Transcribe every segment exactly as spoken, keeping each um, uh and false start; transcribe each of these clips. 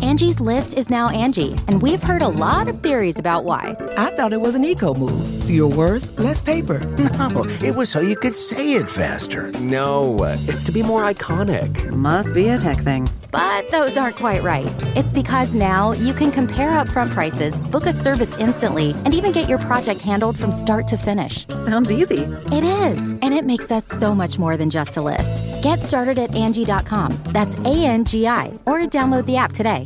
Angie's List is now Angie, and we've heard a lot of theories about why. I thought it was an eco move. Fewer words, less paper. No, it was so you could say it faster. No, it's to be more iconic. Must be a tech thing. But those aren't quite right. It's because now you can compare upfront prices, book a service instantly, and even get your project handled from start to finish. Sounds easy. It is, and it makes us so much more than just a list. Get started at Angie dot com. That's A N G I, or download the app today.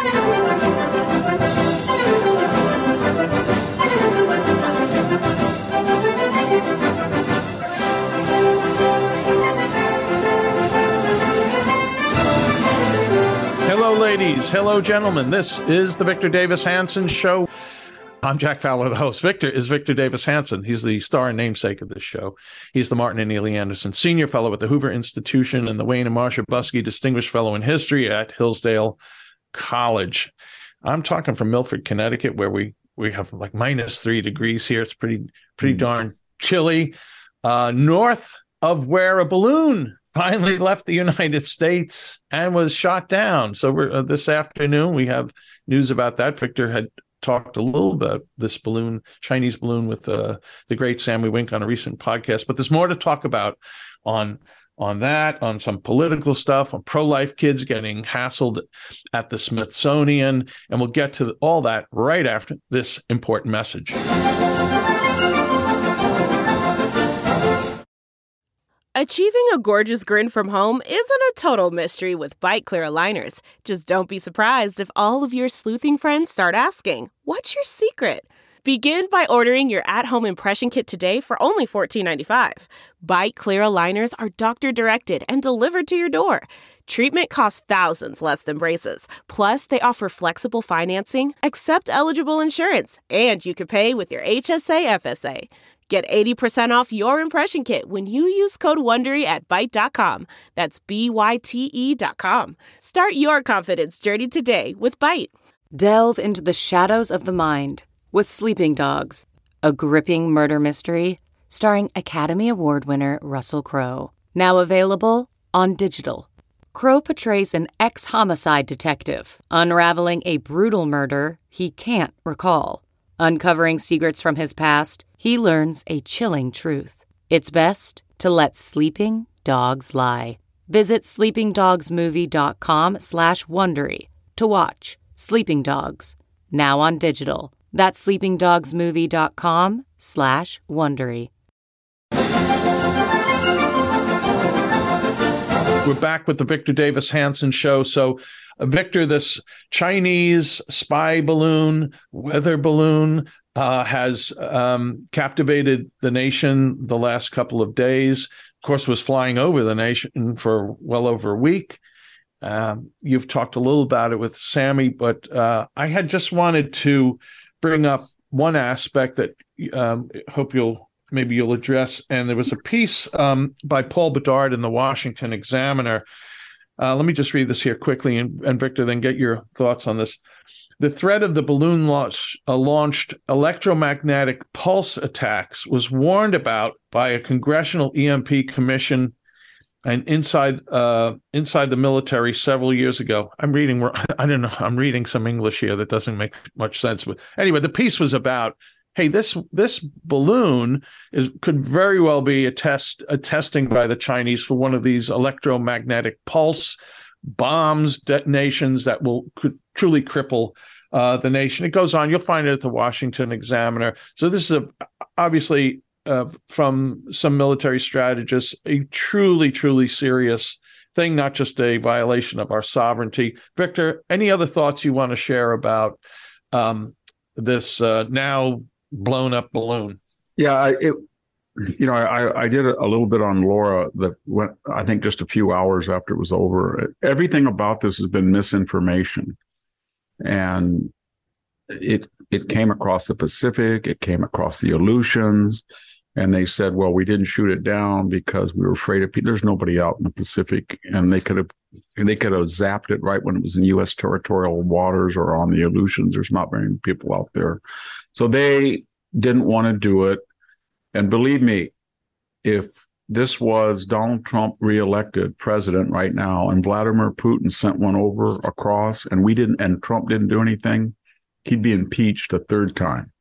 Hello, ladies. Hello, gentlemen. This is the Victor Davis Hanson Show. I'm Jack Fowler, the host. Victor is Victor Davis Hanson. He's the star and namesake of this show. He's the Martin and Neely Anderson Senior Fellow at the Hoover Institution and the Wayne and Marsha Buskey Distinguished Fellow in History at Hillsdale College. I'm talking from Milford, Connecticut, where we, we have like minus three degrees here. It's pretty, pretty darn chilly. Uh, north of where a balloon finally left the United States and was shot down. So we're, uh, this afternoon, we have news about that. Victor had talked a little bit about this balloon, Chinese balloon, with uh, the great Sammy Wink on a recent podcast. But there's more to talk about on on that, on some political stuff, on pro-life kids getting hassled at the Smithsonian. And we'll get to all that right after this important message. Achieving a gorgeous grin from home isn't a total mystery with Byte Clear aligners. Just don't be surprised if all of your sleuthing friends start asking, what's your secret? Begin by ordering your at-home impression kit today for only fourteen ninety-five. Byte Clear aligners are doctor-directed and delivered to your door. Treatment costs thousands less than braces. Plus, they offer flexible financing, accept eligible insurance, and you can pay with your H S A F S A. Get eighty percent off your impression kit when you use code WONDERY at byte dot com. That's B Y T E dot com. Start your confidence journey today with Byte. Delve into the shadows of the mind with Sleeping Dogs, a gripping murder mystery starring Academy Award winner Russell Crowe. Now available on digital. Crowe portrays an ex-homicide detective unraveling a brutal murder he can't recall. Uncovering secrets from his past, he learns a chilling truth. It's best to let sleeping dogs lie. Visit sleepingdogsmovie.com slash Wondery to watch Sleeping Dogs, now on digital. That's sleepingdogsmovie.com slash Wondery. We're back with the Victor Davis Hanson Show. So, uh, Victor, this Chinese spy balloon, weather balloon, uh, has um, captivated the nation the last couple of days. Of course, was flying over the nation for well over a week. Um, you've talked a little about it with Sammy, but uh, I had just wanted to bring up one aspect that um, hope you'll maybe you'll address. And there was a piece um, by Paul Bedard in the Washington Examiner. Uh, let me just read this here quickly, and, and Victor, then get your thoughts on this. The threat of the balloon launch, uh, launched electromagnetic pulse attacks was warned about by a congressional E M P commission and inside uh, inside the military several years ago. I'm reading, I don't know, I'm reading some English here that doesn't make much sense. But anyway, the piece was about, hey, this this balloon is could very well be a test, a testing by the Chinese for one of these electromagnetic pulse bombs, detonations that will could truly cripple uh, the nation. It goes on. You'll find it at the Washington Examiner. So this is a, obviously uh, from some military strategists, a truly, truly serious thing, not just a violation of our sovereignty. Victor, any other thoughts you want to share about um, this uh, now blown up balloon? Yeah, I, it, you know, I, I did a little bit on Laura that went, I think just a few hours after it was over. Everything about this has been misinformation. And it it came across the Pacific, it came across the Aleutians, and they said, well, we didn't shoot it down because we were afraid of people. There's nobody out in the Pacific, and they could have they could have zapped it right when it was in U S territorial waters or on the Aleutians. There's not very many people out there. So they didn't want to do it. And believe me, if this was Donald Trump reelected president right now, and Vladimir Putin sent one over across, and we didn't, and Trump didn't do anything, he'd be impeached a third time.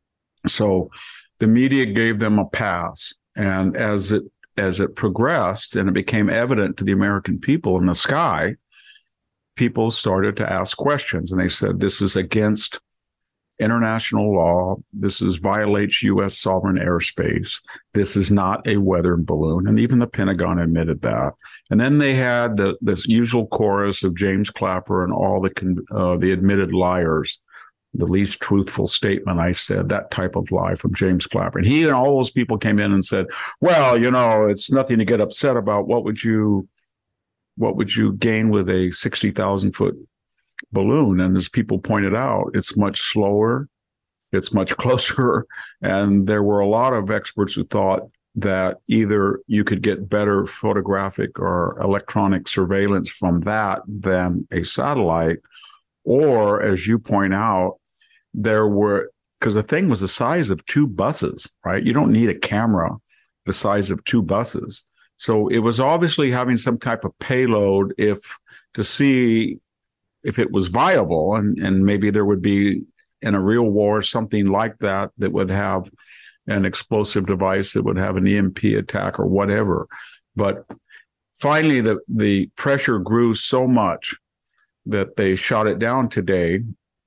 So the media gave them a pass. And as it as it progressed and it became evident to the American people in the sky, people started to ask questions. And they said, this is against international law. This is violates U S sovereign airspace. This is not a weather balloon. And even the Pentagon admitted that. And then they had the this usual chorus of James Clapper and all the uh, the admitted liars. The least truthful statement, I said, that type of lie from James Clapper. And he and all those people came in and said, well, you know, it's nothing to get upset about. What would you, what would you gain with a sixty thousand foot balloon? And as people pointed out, it's much slower, it's much closer. And there were a lot of experts who thought that either you could get better photographic or electronic surveillance from that than a satellite. Or, as you point out, there were, because the thing was the size of two buses, right? You don't need a camera the size of two buses. So it was obviously having some type of payload if to see if it was viable, and, and maybe there would be in a real war something like that that would have an explosive device that would have an E M P attack or whatever. But finally, the, the pressure grew so much that they shot it down today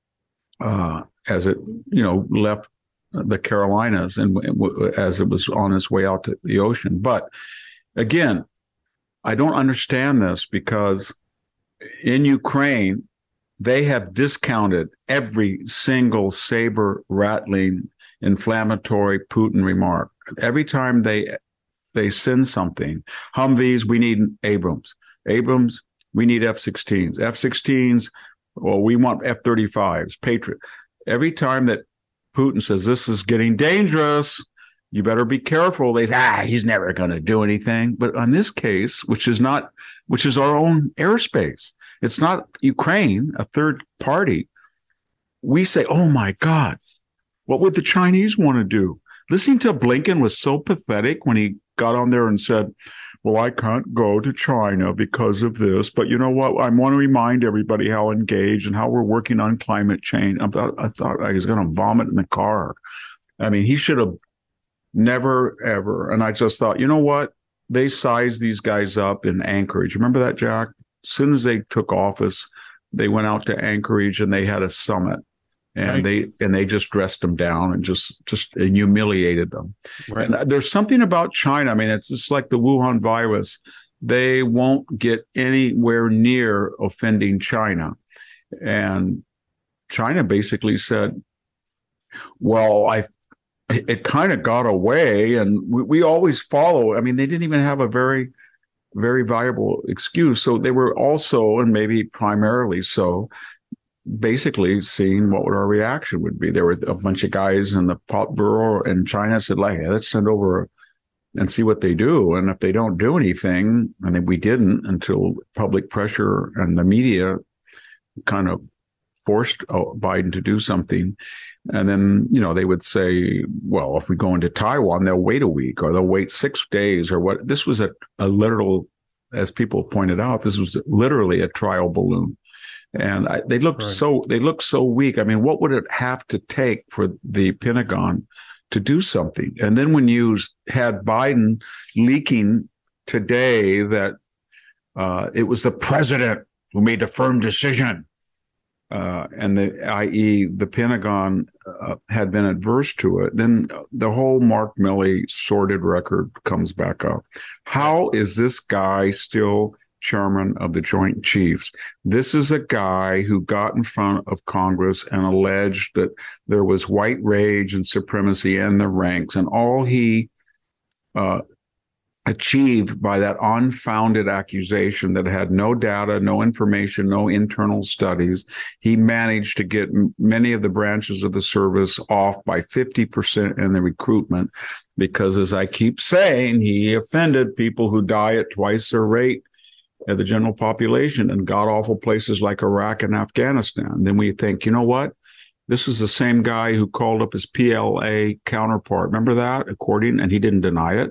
uh, as it, you know, left the Carolinas and as it was on its way out to the ocean. But again, I don't understand this because in Ukraine, they have discounted every single saber-rattling, inflammatory Putin remark. Every time they they send something, Humvees, we need Abrams. Abrams, we need F sixteens. F sixteens, well, we want F thirty-fives, Patriot. Every time that Putin says this is getting dangerous, you better be careful. They say, ah, he's never going to do anything. But on this case, which is not, which is our own airspace, it's not Ukraine, a third party. We say, oh my God, what would the Chinese want to do? Listening to Blinken was so pathetic when he got on there and said, well, I can't go to China because of this. But you know what? I want to remind everybody how engaged and how we're working on climate change. I thought I, thought I was going to vomit in the car. I mean, he should have never, ever. And I just thought, you know what? They sized these guys up in Anchorage. Remember that, Jack? As soon as they took office, they went out to Anchorage and they had a summit. And right. they and they just dressed them down and just just humiliated them. Right. And there's something about China. I mean, it's just like the Wuhan virus. They won't get anywhere near offending China. And China basically said, well, I it kind of got away. And we, we always follow. I mean, they didn't even have a very, very viable excuse. So they were also, and maybe primarily so, basically seeing what our reaction would be. There were a bunch of guys in the Politburo in China said, like, hey, let's send over and see what they do. And if they don't do anything, and then we didn't until public pressure and the media kind of forced Biden to do something. And then, you know, they would say, well, if we go into Taiwan, they'll wait a week or they'll wait six days or what. This was a, a literal, as people pointed out, this was literally a trial balloon. And I, they looked right. so they looked so weak. I mean, what would it have to take for the Pentagon to do something? And then when you had Biden leaking today that uh, it was the president who made the firm decision, uh, and the that is the Pentagon uh, had been adverse to it, then the whole Mark Milley sordid record comes back up. How is this guy still chairman of the Joint Chiefs? This is a guy who got in front of Congress and alleged that there was white rage and supremacy in the ranks, and all he uh, achieved by that unfounded accusation that had no data, no information, no internal studies, he managed to get m- many of the branches of the service off by fifty percent in the recruitment because, as I keep saying, he offended people who die at twice their rate of the general population in god-awful places like Iraq and Afghanistan. Then we think, you know what? This is the same guy who called up his P L A counterpart. Remember that? According, and he didn't deny it.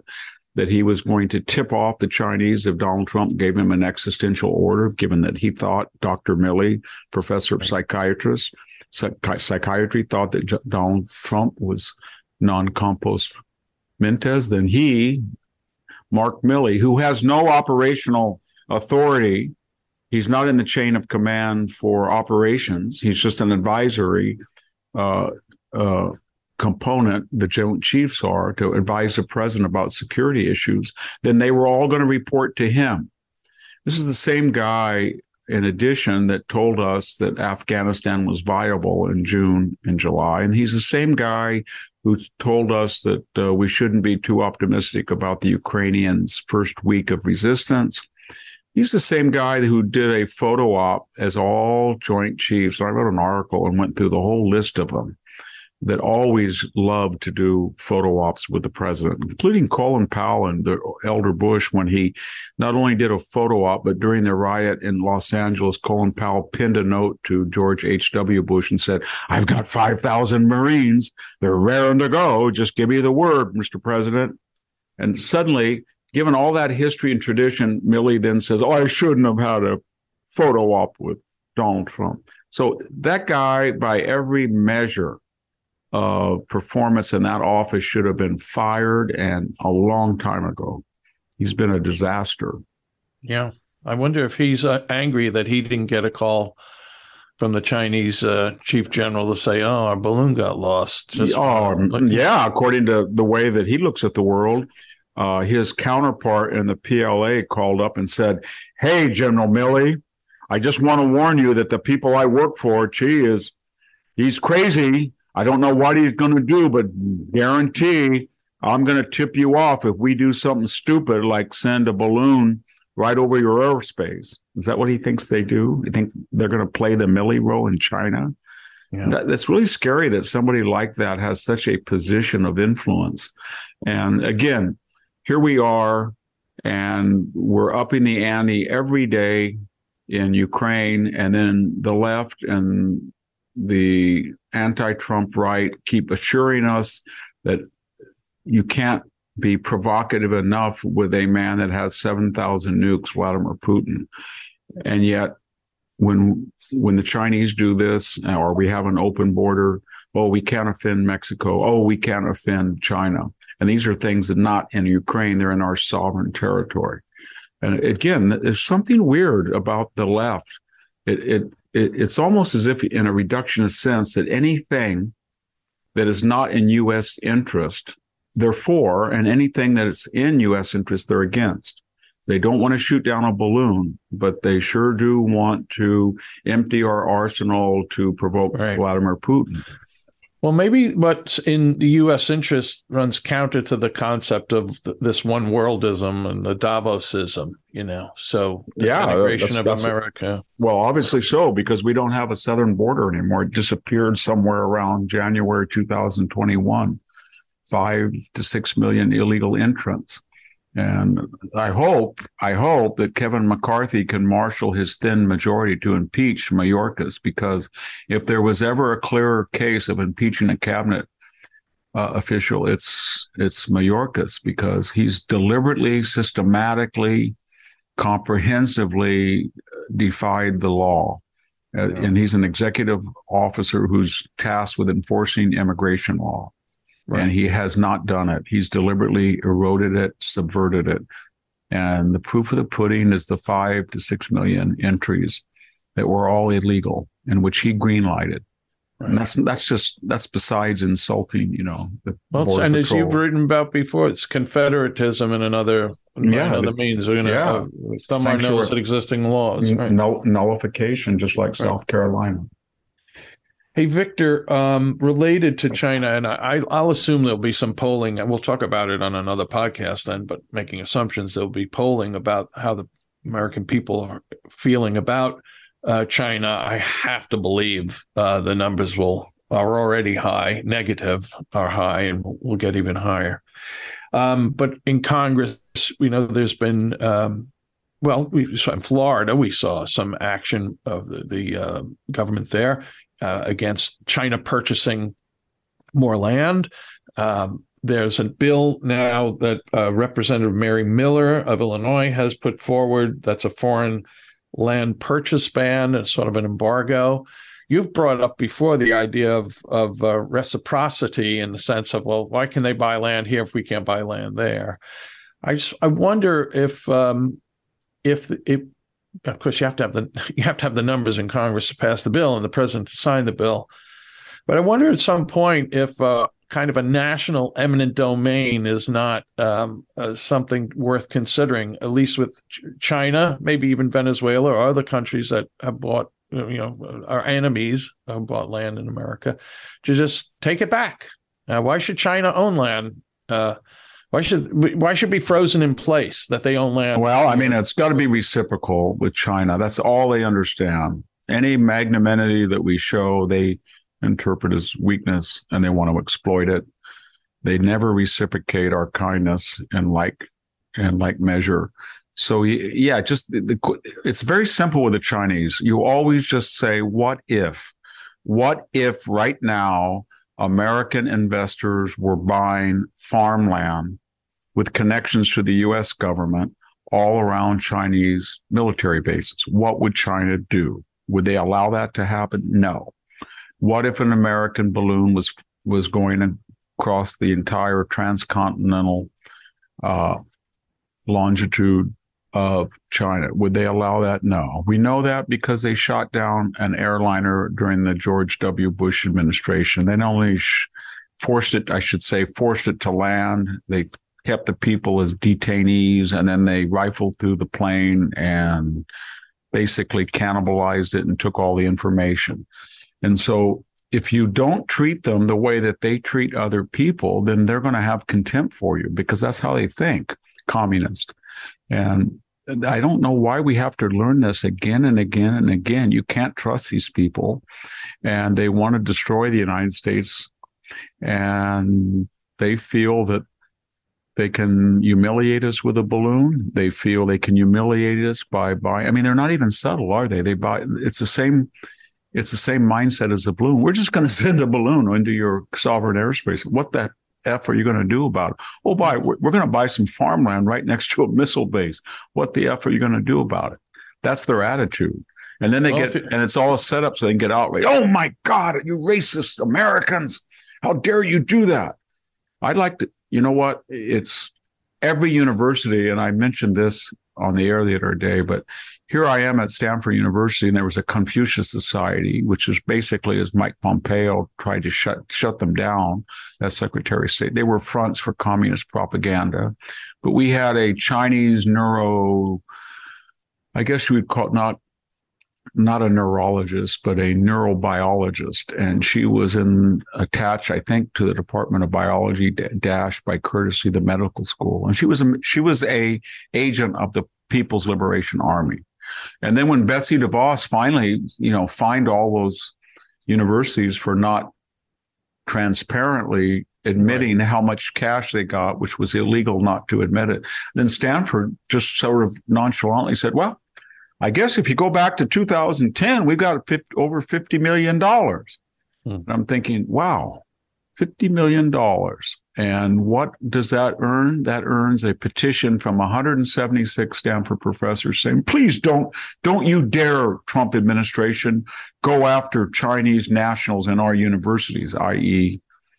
that he was going to tip off the Chinese if Donald Trump gave him an existential order, given that he thought Doctor Milley, professor of psychiatrist, psych- psychiatry, thought that J- Donald Trump was non-compos mentis. Then he, Mark Milley, who has no operational authority, he's not in the chain of command for operations. He's just an advisory uh, uh, component, the Joint Chiefs are, to advise the president about security issues. Then they were all going to report to him. This is the same guy, in addition, that told us that Afghanistan was viable in June and July. And he's the same guy who told us that uh, we shouldn't be too optimistic about the Ukrainians' first week of resistance. He's the same guy who did a photo op as all Joint Chiefs. I wrote an article and went through the whole list of them that always loved to do photo ops with the president, including Colin Powell and the elder Bush, when he not only did a photo op, but during the riot in Los Angeles, Colin Powell pinned a note to George H W. Bush and said, "I've got five thousand Marines. They're raring to go. Just give me the word, Mister President." And suddenly, given all that history and tradition, Milley then says, "Oh, I shouldn't have had a photo op with Donald Trump." So that guy, by every measure of performance in that office, should have been fired, and a long time ago. He's been a disaster. Yeah. I wonder if he's uh, angry that he didn't get a call from the Chinese uh, chief general to say, "Oh, our balloon got lost." Just oh, yeah. According to the way that he looks at the world, uh, his counterpart in the P L A called up and said, "Hey, General Milley, I just want to warn you that the people I work for, Chi, is he's crazy. I don't know what he's going to do, but guarantee I'm going to tip you off if we do something stupid like send a balloon right over your airspace." Is that what he thinks they do? You think they're going to play the Milley role in China? Yeah. That, that's really scary that somebody like that has such a position of influence. And again, here we are, and we're upping the ante every day in Ukraine, and then the left and the anti-Trump right keep assuring us that you can't be provocative enough with a man that has seven thousand nukes, Vladimir Putin. And yet, when when the Chinese do this, or we have an open border, oh, we can't offend Mexico, oh, we can't offend China. And these are things that not in Ukraine, they're in our sovereign territory. And again, there's something weird about the left. It, it It's almost as if, in a reductionist sense, that anything that is not in U S interest, they're for, and anything that is in U S interest, they're against. They don't want to shoot down a balloon, but they sure do want to empty our arsenal to provoke right. Vladimir Putin. Well, maybe what's in the U S interest runs counter to the concept of th- this one worldism and the Davosism, you know, so the yeah, integration that's, of that's America. A, well, obviously so, because we don't have a southern border anymore. It disappeared somewhere around January two thousand twenty-one, five to six million illegal entrants. And I hope, I hope that Kevin McCarthy can marshal his thin majority to impeach Mayorkas, because if there was ever a clearer case of impeaching a cabinet uh, official, it's it's Mayorkas, because he's deliberately, systematically, comprehensively defied the law. Uh, yeah. And he's an executive officer who's tasked with enforcing immigration law. Right. And he has not done it. He's deliberately eroded it, subverted it. And the proof of the pudding is the five to six million entries that were all illegal, in which he greenlighted. Right. And that's that's just that's besides insulting, you know. The well, and as you've written about before, it's confederatism and another yeah, another means. We're going to yeah. uh, thumb our nose at existing laws. Right? Null, nullification, just like right. South Carolina. Hey, Victor, um, related to China, and I, I'll assume there'll be some polling, and we'll talk about it on another podcast then, but making assumptions, there'll be polling about how the American people are feeling about uh, China. I have to believe uh, the numbers will are already high, negative are high, and will get even higher. Um, but in Congress, we know there's been, um, well, we saw in Florida, we saw some action of the, the uh, government there. Uh, against China purchasing more land. Um, there's a bill now that uh, Representative Mary Miller of Illinois has put forward. That's a foreign land purchase ban, and sort of an embargo. You've brought up before the idea of of uh, reciprocity, in the sense of, well, why can they buy land here if we can't buy land there? I just I wonder if um, if it, of course you have to have the you have to have the numbers in Congress to pass the bill and the president to sign the bill. But I wonder at some point if uh, kind of a national eminent domain is not um, uh, something worth considering, at least with Ch- China, maybe even Venezuela or other countries that have bought, you know, our enemies have bought land in America, to just take it back. Uh, why should China own land? Uh, why should why should it be frozen in place that they own land? Well, I mean, it's got to be reciprocal with China. That's all they understand. Any magnanimity that we show, they interpret as weakness, and they want to exploit it. They never reciprocate our kindness in like in like measure. So yeah, just the, it's very simple with the Chinese. You always just say, "What if? What if right now American investors were buying farmland with connections to the U S government all around Chinese military bases? What would China do? Would they allow that to happen? No. What if an American balloon was was going across the entire transcontinental uh, longitude of China? Would they allow that? No. We know that because they shot down an airliner during the George W. Bush administration. They not only sh- forced it, I should say, forced it to land, they kept the people as detainees, and then they rifled through the plane and basically cannibalized it and took all the information. And so if you don't treat them the way that they treat other people, then they're going to have contempt for you, because that's how they think, communist. And I don't know why we have to learn this again and again and again. You can't trust these people, and they want to destroy the United States, and they feel that they can humiliate us with a balloon. They feel they can humiliate us by buying. I mean, they're not even subtle, are they? They buy. It's the same. It's the same mindset as a balloon. We're just going to send a balloon into your sovereign airspace. What the F are you going to do about it? Oh, buy, we're, we're going to buy some farmland right next to a missile base. What the F are you going to do about it? That's their attitude. And then they well, get, it, and it's all set up so they can get outraged. Oh my God, you racist Americans. How dare you do that? I'd like to, you know what? It's every university, and I mentioned this on the air the other day, but here I am at Stanford University, and there was a Confucius Society, which is basically, as Mike Pompeo tried to shut shut them down as Secretary of State. They were fronts for communist propaganda. But we had a Chinese neuro, I guess you would call it not, not a neurologist, but a neurobiologist. And she was in attached, I think, to the Department of Biology, dash by courtesy the medical school. And she was a, she was a agent of the People's Liberation Army. And then when Betsy DeVos finally, you know, fined all those universities for not transparently admitting right. how much cash they got, which was illegal not to admit it, then Stanford just sort of nonchalantly said, well, I guess if you go back to two thousand ten, we've got over fifty million dollars. Hmm. And I'm thinking, wow, fifty million dollars. And what does that earn? That earns a petition from one hundred seventy-six Stanford professors saying, please don't, don't you dare, Trump administration, go after Chinese nationals in our universities, that is,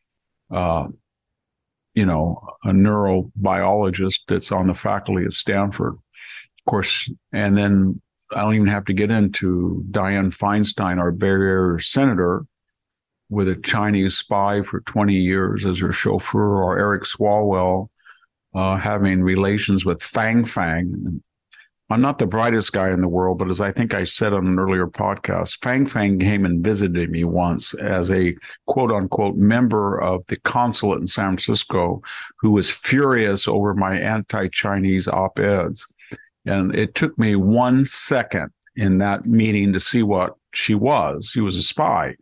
uh, you know, a neurobiologist that's on the faculty of Stanford. Of course, and then I don't even have to get into Dianne Feinstein, our Bay Area senator, with a Chinese spy for twenty years as her chauffeur, or Eric Swalwell uh, having relations with Fang Fang. I'm not the brightest guy in the world, but as I think I said on an earlier podcast, Fang Fang came and visited me once as a quote unquote member of the consulate in San Francisco, who was furious over my anti-Chinese op-eds. And it took me one second in that meeting to see what she was. She was a spy.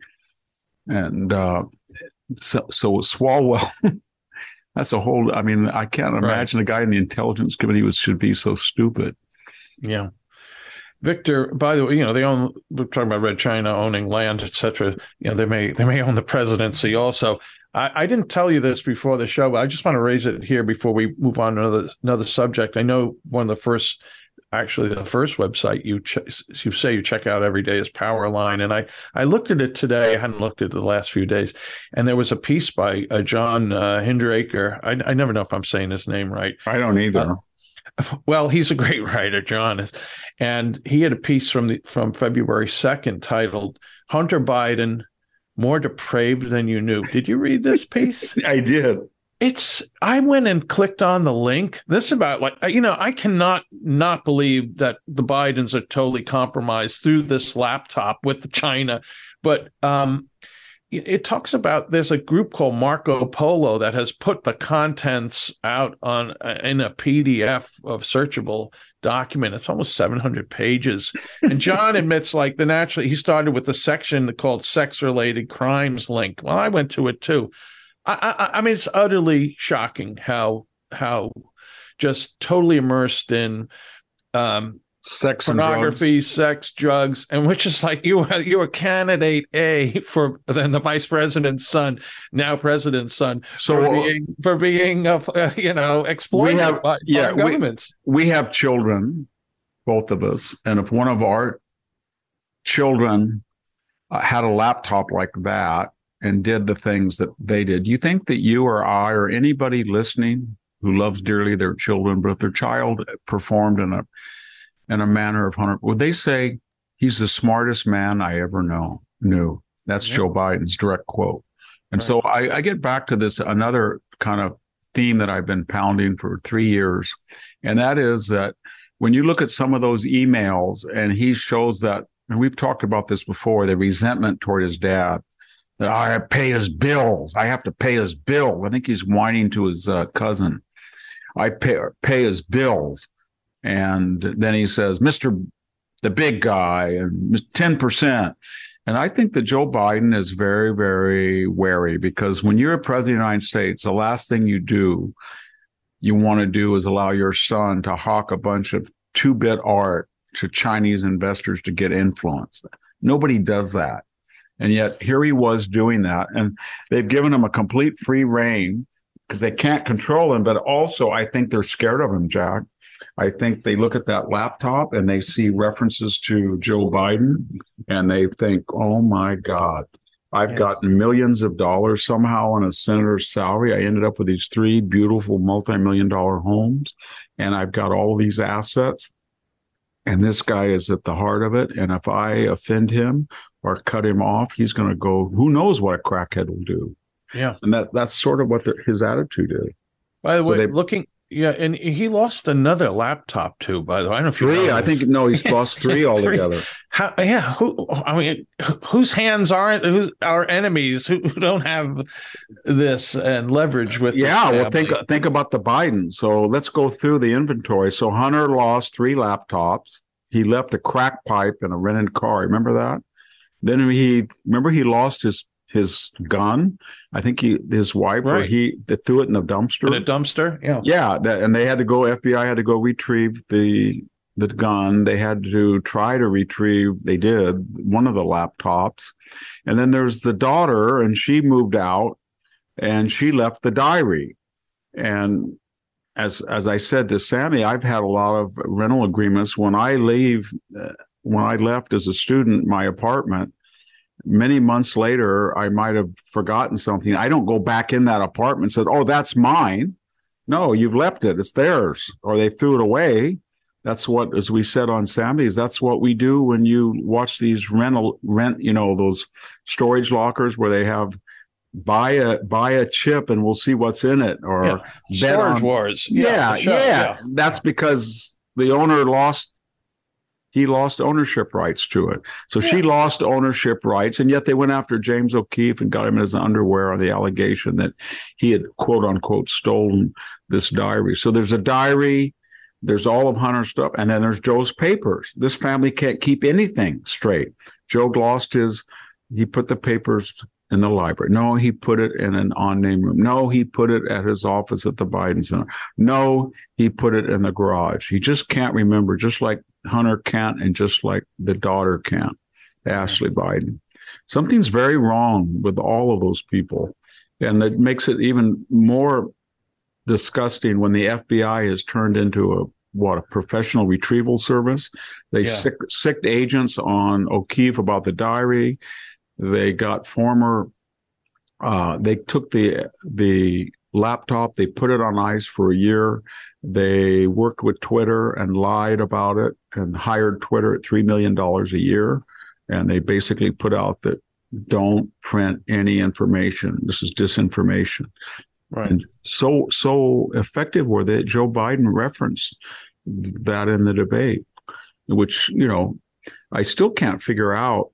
And uh, so, so Swalwell, that's a whole, I mean, I can't imagine right. a guy in the intelligence committee was, should be so stupid. Yeah. Victor, by the way, you know, they own, we're talking about Red China owning land, et cetera. You know, they may they may own the presidency also. I, I didn't tell you this before the show, but I just want to raise it here before we move on to another, another subject. I know one of the first, actually the first website you ch- you say you check out every day is Powerline. And I, I looked at it today. I hadn't looked at it the last few days. And there was a piece by uh, John uh, Hinderaker. I, I never know if I'm saying his name right. I don't either. Uh, Well, he's a great writer, John is, and he had a piece from the from February second titled "Hunter Biden More Depraved Than You Knew." Did you read this piece? I did. It's. I went and clicked on the link. This is about like you know I cannot not believe that the Bidens are totally compromised through this laptop with the China, but um. It talks about there's a group called Marco Polo that has put the contents out on in a P D F of searchable document. It's almost seven hundred pages. And John admits like the naturally he started with the section called sex related crimes link. Well, I went to it too. I, I, I mean, it's utterly shocking how how just totally immersed in um, sex pornography, and drugs. sex, drugs, and which is like you are you are candidate A for then the vice president's son, now president's son, so for being for being uh, you know exploited we have, by yeah, foreign governments. We, we have children, both of us, and if one of our children uh, had a laptop like that and did the things that they did, you think that you or I or anybody listening who loves dearly their children, but if their child performed in a in a manner of Hunter, would they say he's the smartest man I ever know knew? That's yeah. Joe Biden's direct quote. And right. so I, I get back to this, another kind of theme that I've been pounding for three years. And that is that when you look at some of those emails and he shows that, and we've talked about this before, the resentment toward his dad, that I pay his bills. I have to pay his bill. I think he's whining to his uh, cousin. I pay, pay his bills. And then he says, Mister the big guy and ten percent. And I think that Joe Biden is very, very wary because when you're a president of the United States, the last thing you do, you want to do is allow your son to hawk a bunch of two-bit art to Chinese investors to get influence. Nobody does that. And yet here he was doing that. And they've given him a complete free rein because they can't control him. But also, I think they're scared of him, Jack. I think they look at that laptop and they see references to Joe Biden and they think, oh, my God, I've yeah. gotten millions of dollars somehow on a senator's salary. I ended up with these three beautiful multi-million dollar homes and I've got all these assets. And this guy is at the heart of it. And if I offend him or cut him off, he's going to go, who knows what a crackhead will do. Yeah. And that that's sort of what the, his attitude is. By the way, they, looking, yeah, and he lost another laptop too, by the way. I don't know if you Three, know I think, no, he's lost three altogether. How, yeah. Who, I mean, whose hands aren't, who's our enemies who, who don't have this and leverage with Yeah, well, think think about the Biden. So let's go through the inventory. So Hunter lost three laptops. He left a crack pipe in a rented car. Remember that? Then he, remember he lost his his gun. I think he, his wife, right. or he they threw it in the dumpster. In a dumpster, yeah, yeah. That, and they had to go. F B I had to go retrieve the the gun. They had to try to retrieve. They did one of the laptops, and then there's the daughter, and she moved out, and she left the diary. And as as I said to Sammy, I've had a lot of rental agreements. When I leave, uh, when I left as a student, my apartment. Many months later, I might have forgotten something. I don't go back in that apartment and said, oh, that's mine. No, you've left it. It's theirs. Or they threw it away. That's what, as we said on Sammy's, that's what we do when you watch these rental, rent, you know, those storage lockers where they have buy a buy a chip and we'll see what's in it. Or yeah. bet Storage on, wars. Yeah, yeah, yeah. yeah. That's because the owner lost He lost ownership rights to it. So yeah. she lost ownership rights, and yet they went after James O'Keefe and got him in his underwear on the allegation that he had, quote unquote, stolen this diary. So there's a diary, there's all of Hunter's stuff, and then there's Joe's papers. This family can't keep anything straight. Joe lost his, he put the papers in the library. No, he put it in an unnamed room. No, he put it at his office at the Biden Center. No, he put it in the garage. He just can't remember, just like Hunter can't, and just like the daughter can't, Ashley Biden. Something's very wrong with all of those people. And that makes it even more disgusting when the F B I is turned into a, what, a professional retrieval service. They yeah. sick, sicked agents on O'Keefe about the diary. They got former, uh, they took the the laptop, they put it on ice for a year. They worked with Twitter and lied about it and hired Twitter at three million dollars a year. And they basically put out that don't print any information. This is disinformation. Right. And so, so effective were they. Joe Biden referenced that in the debate, which, you know, I still can't figure out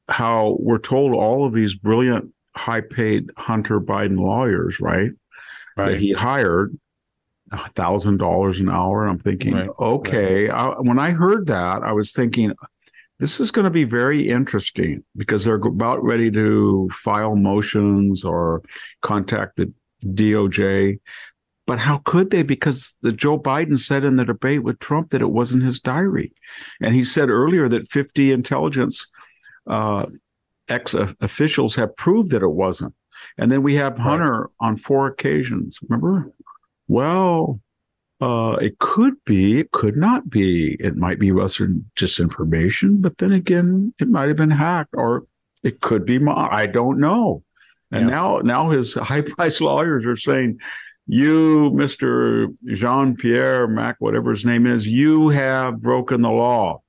how we're told all of these brilliant, high-paid Hunter Biden lawyers, right, right. that he hired one thousand dollars an hour. And I'm thinking, right. okay, right. I, when I heard that, I was thinking, this is going to be very interesting because they're about ready to file motions or contact the D O J. But how could they? Because the Joe Biden said in the debate with Trump that it wasn't his diary. And he said earlier that fifty intelligence uh, ex-officials have proved that it wasn't. And then we have Hunter right. on four occasions. Remember? Well, uh, it could be, it could not be. It might be Russian disinformation, but then again, it might have been hacked, or it could be, I don't know. And yeah. now, now his high-priced lawyers are saying, you, Mister Jean-Pierre Mac, whatever his name is, you have broken the law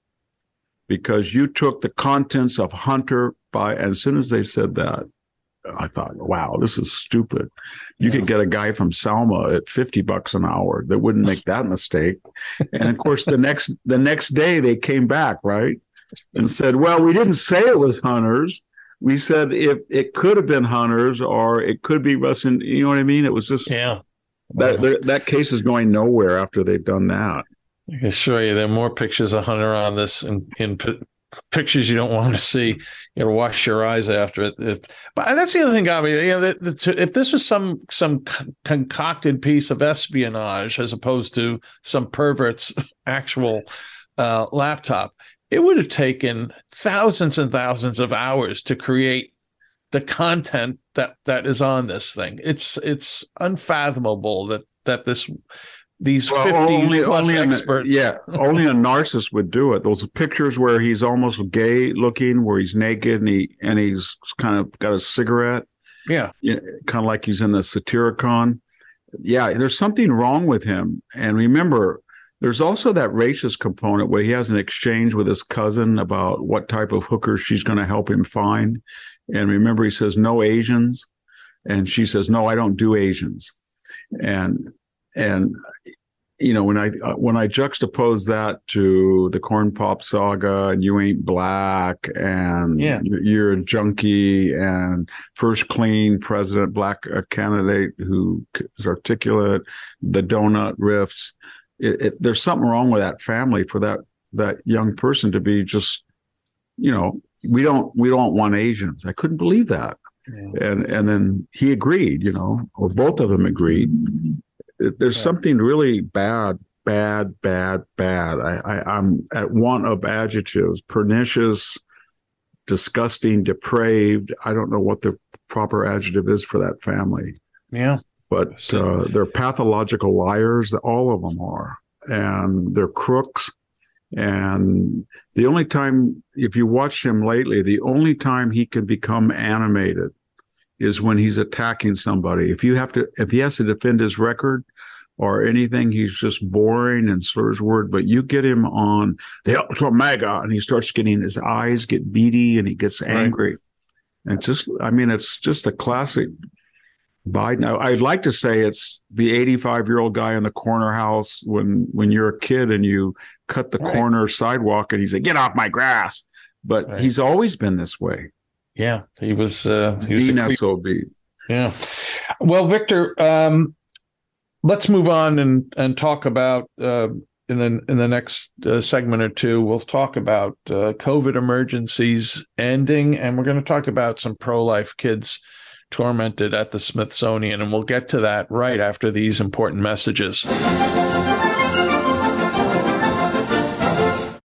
because you took the contents of Hunter by, and as soon as they said that, I thought, wow, this is stupid. You yeah. could get a guy from Selma at fifty bucks an hour that wouldn't make that mistake. And of course, the next the next day they came back, right, and said, well, we didn't say it was Hunter's. We said if it could have been Hunter's or it could be Russian. You know what I mean? It was just yeah. That that, that case is going nowhere after they've done that. I can show you there are more pictures of Hunter on this in in. Pictures you don't want to see. You got to wash your eyes after it. it but that's the other thing, Gabi. You know, the, the, if this was some some concocted piece of espionage as opposed to some pervert's actual uh, laptop, it would have taken thousands and thousands of hours to create the content that that is on this thing. It's it's unfathomable that that this. These well, fifty only, plus only experts. A, yeah, only a narcissist would do it. Those pictures where he's almost gay looking, where he's naked and he and he's kind of got a cigarette. Yeah. You know, kind of like he's in the Satyricon. Yeah, there's something wrong with him. And remember, there's also that racist component where he has an exchange with his cousin about what type of hooker she's going to help him find. And remember, he says, no Asians. And she says, no, I don't do Asians. And And, you know, when I uh, when I juxtapose that to the Corn Pop saga and You Ain't Black and yeah. You're a Junkie and First Clean President, Black uh, candidate who is articulate, the donut riffs, it, it, there's something wrong with that family for that that young person to be just, you know, we don't we don't want Asians. I couldn't believe that. Yeah. And and then he agreed, you know, or both of them agreed. There's yeah. something really bad, bad, bad, bad. I, I, I'm at want of adjectives: pernicious, disgusting, depraved. I don't know what the proper adjective is for that family. Yeah. But uh, they're pathological liars. All of them are. And they're crooks. And the only time, if you watched him lately, the only time he can become animated is when he's attacking somebody. If you have to, if he has to defend his record or anything, he's just boring and slurs word. But you get him on the Ultra MAGA, and he starts getting, his eyes get beady and he gets angry. Right. And just, I mean, it's just a classic Biden. I'd like to say it's the eighty-five-year-old guy in the corner house when when you're a kid and you cut the right. corner sidewalk and he said, "Get off my grass." But right. he's always been this way. Yeah, he was. Uh, he was an S O B. Yeah. Well, Victor, um, let's move on and and talk about uh, in the in the next uh, segment or two. We'll talk about uh, COVID emergencies ending, and we're going to talk about some pro-life kids tormented at the Smithsonian, and we'll get to that right after these important messages.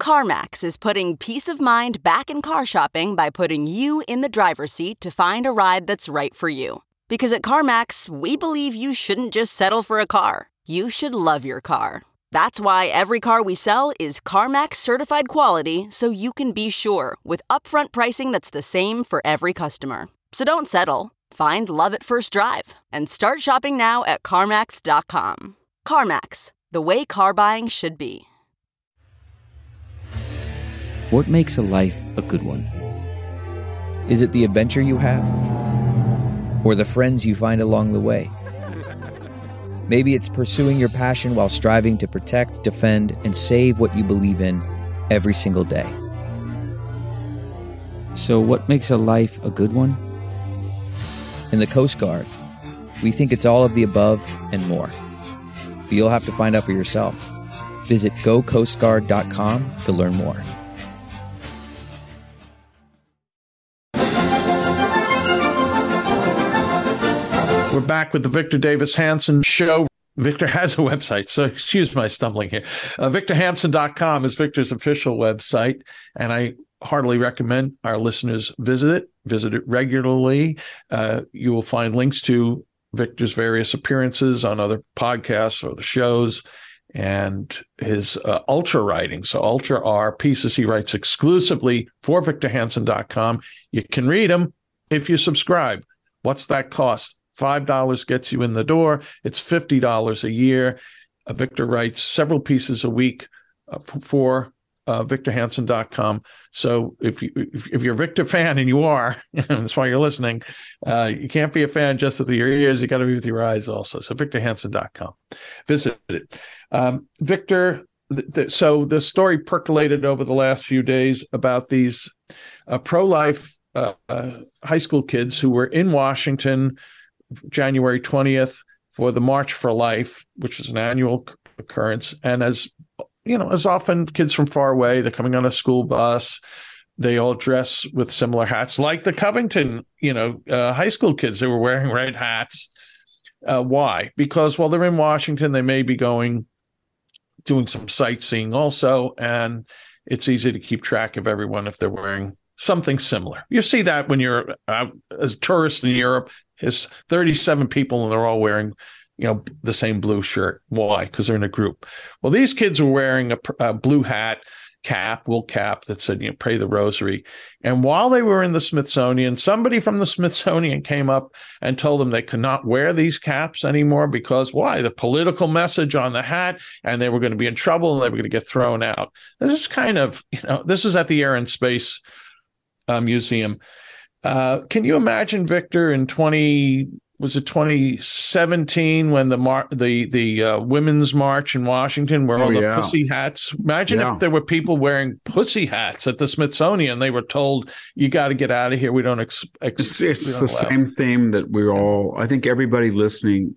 CarMax is putting peace of mind back in car shopping by putting you in the driver's seat to find a ride that's right for you. Because at CarMax, we believe you shouldn't just settle for a car. You should love your car. That's why every car we sell is CarMax certified quality, so you can be sure with upfront pricing that's the same for every customer. So don't settle. Find love at first drive and start shopping now at CarMax dot com. CarMax, the way car buying should be. What makes a life a good one? Is it the adventure you have? Or the friends you find along the way? Maybe it's pursuing your passion while striving to protect, defend, and save what you believe in every single day. So what makes a life a good one? In the Coast Guard, we think it's all of the above and more. But you'll have to find out for yourself. Visit go coast guard dot com to learn more. We're back with the Victor Davis Hanson Show. Victor has a website, so excuse my stumbling here. Uh, victor hanson dot com is Victor's official website, and I heartily recommend our listeners visit it. Visit it regularly. Uh, you will find links to Victor's various appearances on other podcasts or the shows, and his uh, Ultra writing. So Ultra are pieces he writes exclusively for victor hanson dot com. You can read them if you subscribe. What's that cost? five dollars gets you in the door. It's fifty dollars a year. Uh, Victor writes several pieces a week uh, for uh, victor hanson dot com. So if, you, if, if you're a Victor fan, and you are, and that's why you're listening, uh, you can't be a fan just with your ears. You got to be with your eyes also. So victor hanson dot com. Visit it. Um, Victor, th- th- so the story percolated over the last few days about these uh, pro-life uh, uh, high school kids who were in Washington January twentieth for the March for Life, which is an annual occurrence. And as you know, as often kids from far away, they're coming on a school bus. They all dress with similar hats, like the Covington, you know, uh, high school kids. They were wearing red hats. Uh, why? Because while they're in Washington, they may be going, doing some sightseeing also, and it's easy to keep track of everyone if they're wearing something similar. You see that when you're out as a tourist in Europe. There's thirty-seven people and they're all wearing, you know, the same blue shirt. Why? Because they're in a group. Well, these kids were wearing a, a blue hat, cap, wool cap that said, you know, pray the rosary. And while they were in the Smithsonian, somebody from the Smithsonian came up and told them they could not wear these caps anymore because why? The political message on the hat, and they were going to be in trouble and they were going to get thrown out. This is kind of, you know, this is at the Air and Space uh, Museum. Uh, can you imagine, Victor, in twenty was it twenty seventeen when the mar- the the uh, women's march in Washington, where oh, all the yeah. pussy hats? Imagine yeah. if there were people wearing pussy hats at the Smithsonian. They were told, "You got to get out of here. We don't." Ex- ex- it's it's don't the allow. same theme that we all. I think everybody listening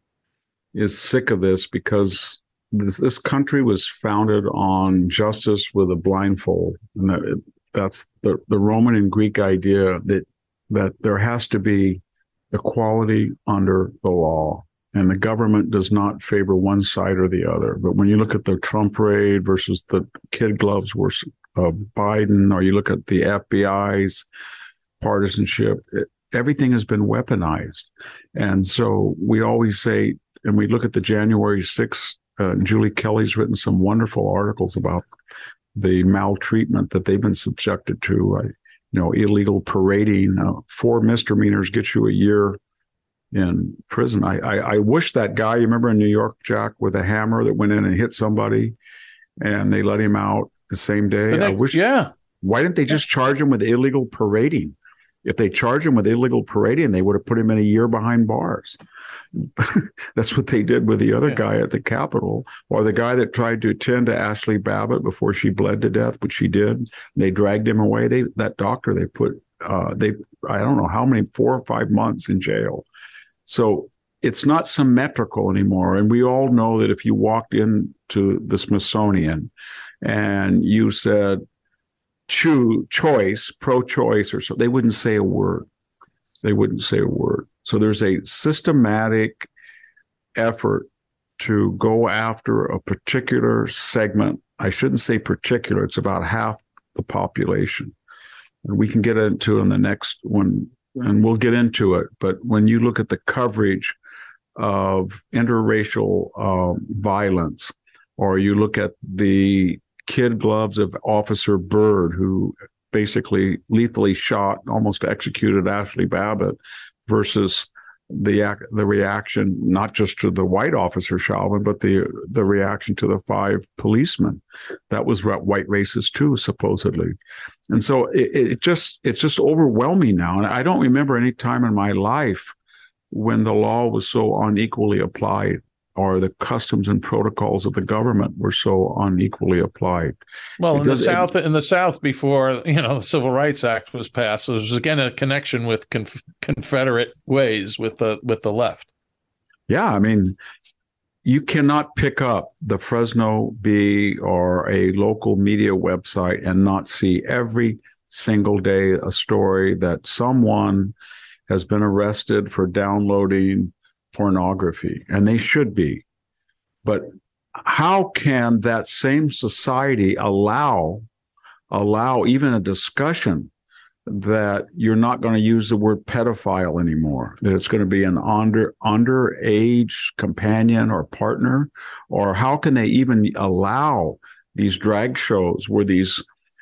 is sick of this because this this country was founded on justice with a blindfold, and that. That's the, the Roman and Greek idea that that there has to be equality under the law, and the government does not favor one side or the other. But when you look at the Trump raid versus the kid gloves versus uh, Biden, or you look at the F B I's partisanship, it, everything has been weaponized. And so we always say, and we look at the January sixth, uh, Julie Kelly's written some wonderful articles about the maltreatment that they've been subjected to, uh, you know, illegal parading. Uh, four misdemeanors get you a year in prison. I, I I wish that guy, you remember in New York, Jack, with a hammer that went in and hit somebody, and they let him out the same day. They, I wish. Yeah. Why didn't they just charge him with illegal parading? If they charged him with illegal parading, they would have put him in a year behind bars. That's what they did with the other yeah. guy at the Capitol, or the guy that tried to attend to Ashley Babbitt before she bled to death, which she did. They dragged him away. They that doctor they put uh, they I don't know how many four or five months in jail. So it's not symmetrical anymore. And we all know that if you walked into the Smithsonian and you said, Choose, choice, pro-choice, or so, they wouldn't say a word. They wouldn't say a word. So there's a systematic effort to go after a particular segment I shouldn't say particular, it's about half the population. And we can get into it in the next one, and we'll get into it. But when you look at the coverage of interracial uh, violence, or you look at the kid gloves of Officer Byrd, who basically lethally shot, almost executed Ashley Babbitt, versus the the reaction, not just to the white officer Chauvin, but the the reaction to the five policemen. That was white racist too, supposedly. And so it, it just it's just overwhelming now. And I don't remember any time in my life when the law was so unequally applied, or the customs and protocols of the government were so unequally applied. Well, it in the does, South, it, in the South, before you know the Civil Rights Act was passed, there was again a connection with conf- Confederate ways with the with the left. Yeah, I mean, you cannot pick up the Fresno Bee or a local media website and not see every single day a story that someone has been arrested for downloading pornography, and they should be. But how can that same society allow allow even a discussion that you're not going to use the word pedophile anymore, that it's going to be an under underage companion or partner? Or how can they even allow these drag shows where these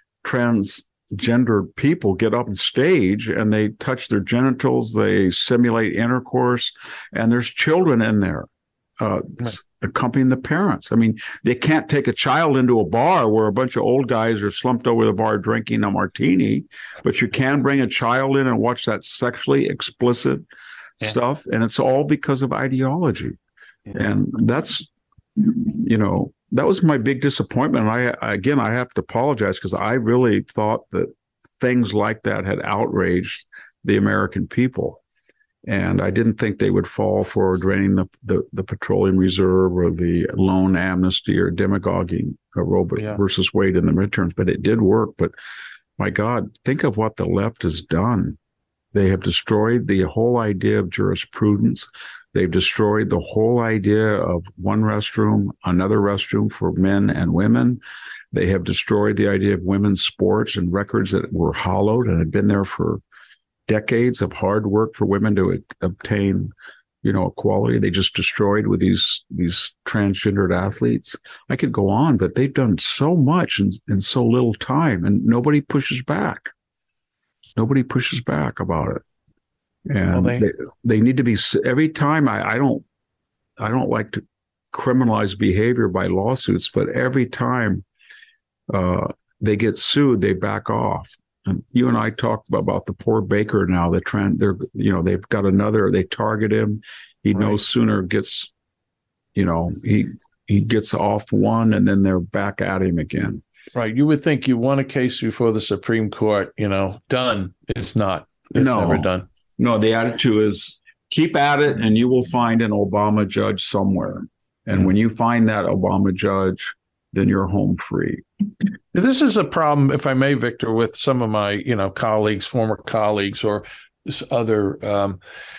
transgendered people get up on stage and they touch their genitals, they simulate intercourse, and there's children in there uh, right. accompanying the parents? I mean, they can't take a child into a bar where a bunch of old guys are slumped over the bar drinking a martini, but you can bring a child in and watch that sexually explicit yeah. stuff, and it's all because of ideology. Yeah. And that's, you know, that was my big disappointment. And I, again, I have to apologize, because I really thought that things like that had outraged the American people. And I didn't think they would fall for draining the, the, the petroleum reserve or the loan amnesty or demagoguing uh, Roe yeah. versus Wade in the midterms. But it did work. But my God, think of what the left has done. They have destroyed the whole idea of jurisprudence. They've destroyed the whole idea of one restroom, another restroom for men and women. They have destroyed the idea of women's sports and records that were hollowed and had been there for decades of hard work for women to obtain, you know, equality. They just destroyed with these these transgendered athletes. I could go on, but they've done so much in, in so little time, and nobody pushes back. Nobody pushes back about it. And well, they, they they need to be, every time I, I don't I don't like to criminalize behavior by lawsuits, but every time uh, they get sued, they back off. And you and I talked about, about the poor baker now. The trend, they're you know they've got another. They target him. He right. no sooner gets, you know, he he gets off one, and then they're back at him again. Right. You would think you won a case before the Supreme Court. You know, done. It's not. It's no. never done. No, the attitude is keep at it, and you will find an Obama judge somewhere. And mm-hmm. when you find that Obama judge, then you're home free. This is a problem, if I may, Victor, with some of my, you know, colleagues, former colleagues, or other um,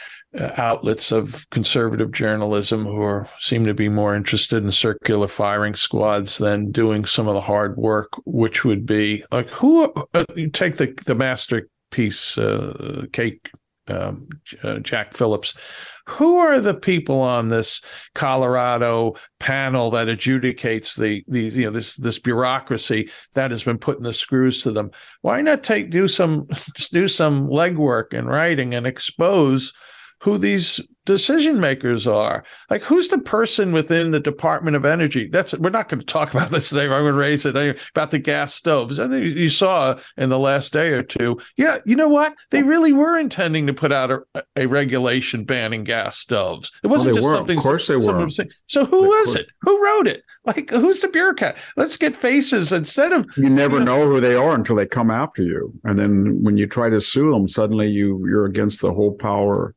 outlets of conservative journalism who are seem to be more interested in circular firing squads than doing some of the hard work, which would be like who uh, you take the the masterpiece uh, cake. Um, uh, Jack Phillips. Who are the people on this Colorado panel that adjudicates the these you know this this bureaucracy that has been putting the screws to them? Why not take do some do some legwork in writing and expose who these decision makers are? Like, who's the person within the Department of Energy? That's we're not going to talk about this today. I'm going to raise it about the gas stoves. I think you saw in the last day or two. Yeah, you know what? They really were intending to put out a, a regulation banning gas stoves. It wasn't oh, just were. something. Of course they were. So who was it? Who wrote it? Like, who's the bureaucrat? Let's get faces instead of. You never you know, know who they are until they come after you, and then when you try to sue them, suddenly you you're against the whole power.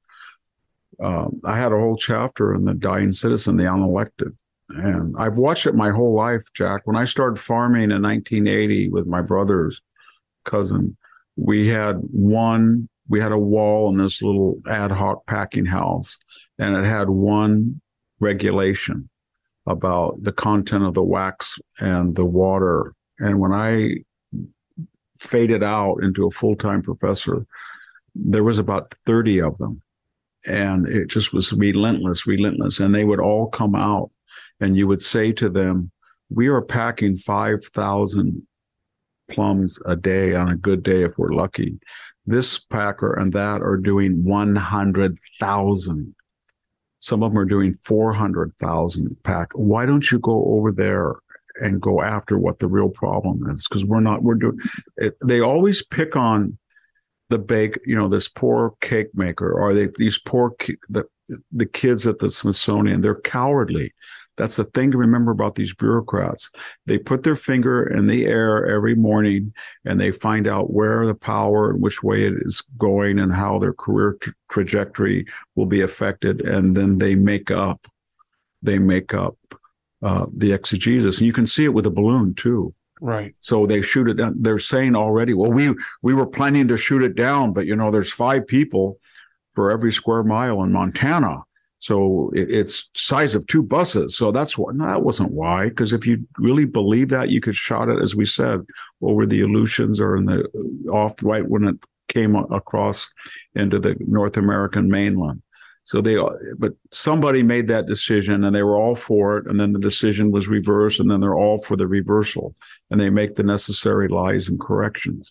Um, I had a whole chapter in the Dying Citizen, the Unelected, and I've watched it my whole life, Jack. When I started farming in nineteen eighty with my brother's cousin, we had one, we had a wall in this little ad hoc packing house, and it had one regulation. about the content of the wax and the water. And when I faded out into a full-time professor, there was about thirty of them. And it just was relentless, relentless. And they would all come out and you would say to them, we are packing five thousand plums a day on a good day if we're lucky. This packer and that are doing one hundred thousand. Some of them are doing four hundred thousand pack. Why don't you go over there and go after what the real problem is? Because we're not, we're doing it. They always pick on the bake, you know, this poor cake maker, or they, these poor, ki- the, the kids at the Smithsonian. They're cowardly. That's the thing to remember about these bureaucrats. They put their finger in the air every morning and they find out where the power and which way it is going and how their career tra- trajectory will be affected. And then they make up, they make up uh, the exegesis. And you can see it with a balloon too. Right. So they shoot it down. They're saying already, well, we, we were planning to shoot it down, but you know, there's five people for every square mile in Montana. So it's size of two buses. So that's what, no, that wasn't why. Because if you really believe that, you could shot it, as we said, over the Aleutians or in the off right when it came across into the North American mainland. So they, but somebody made that decision and they were all for it. And then the decision was reversed and then they're all for the reversal and they make the necessary lies and corrections.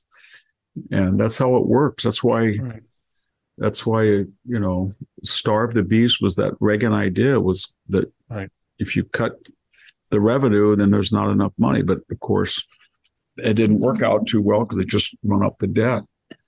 And that's how it works. That's why. Right. That's why, you know, starve the beast was that Reagan idea, was that right. If you cut the revenue, then there's not enough money. But of course, it didn't work out too well because it just run up the debt.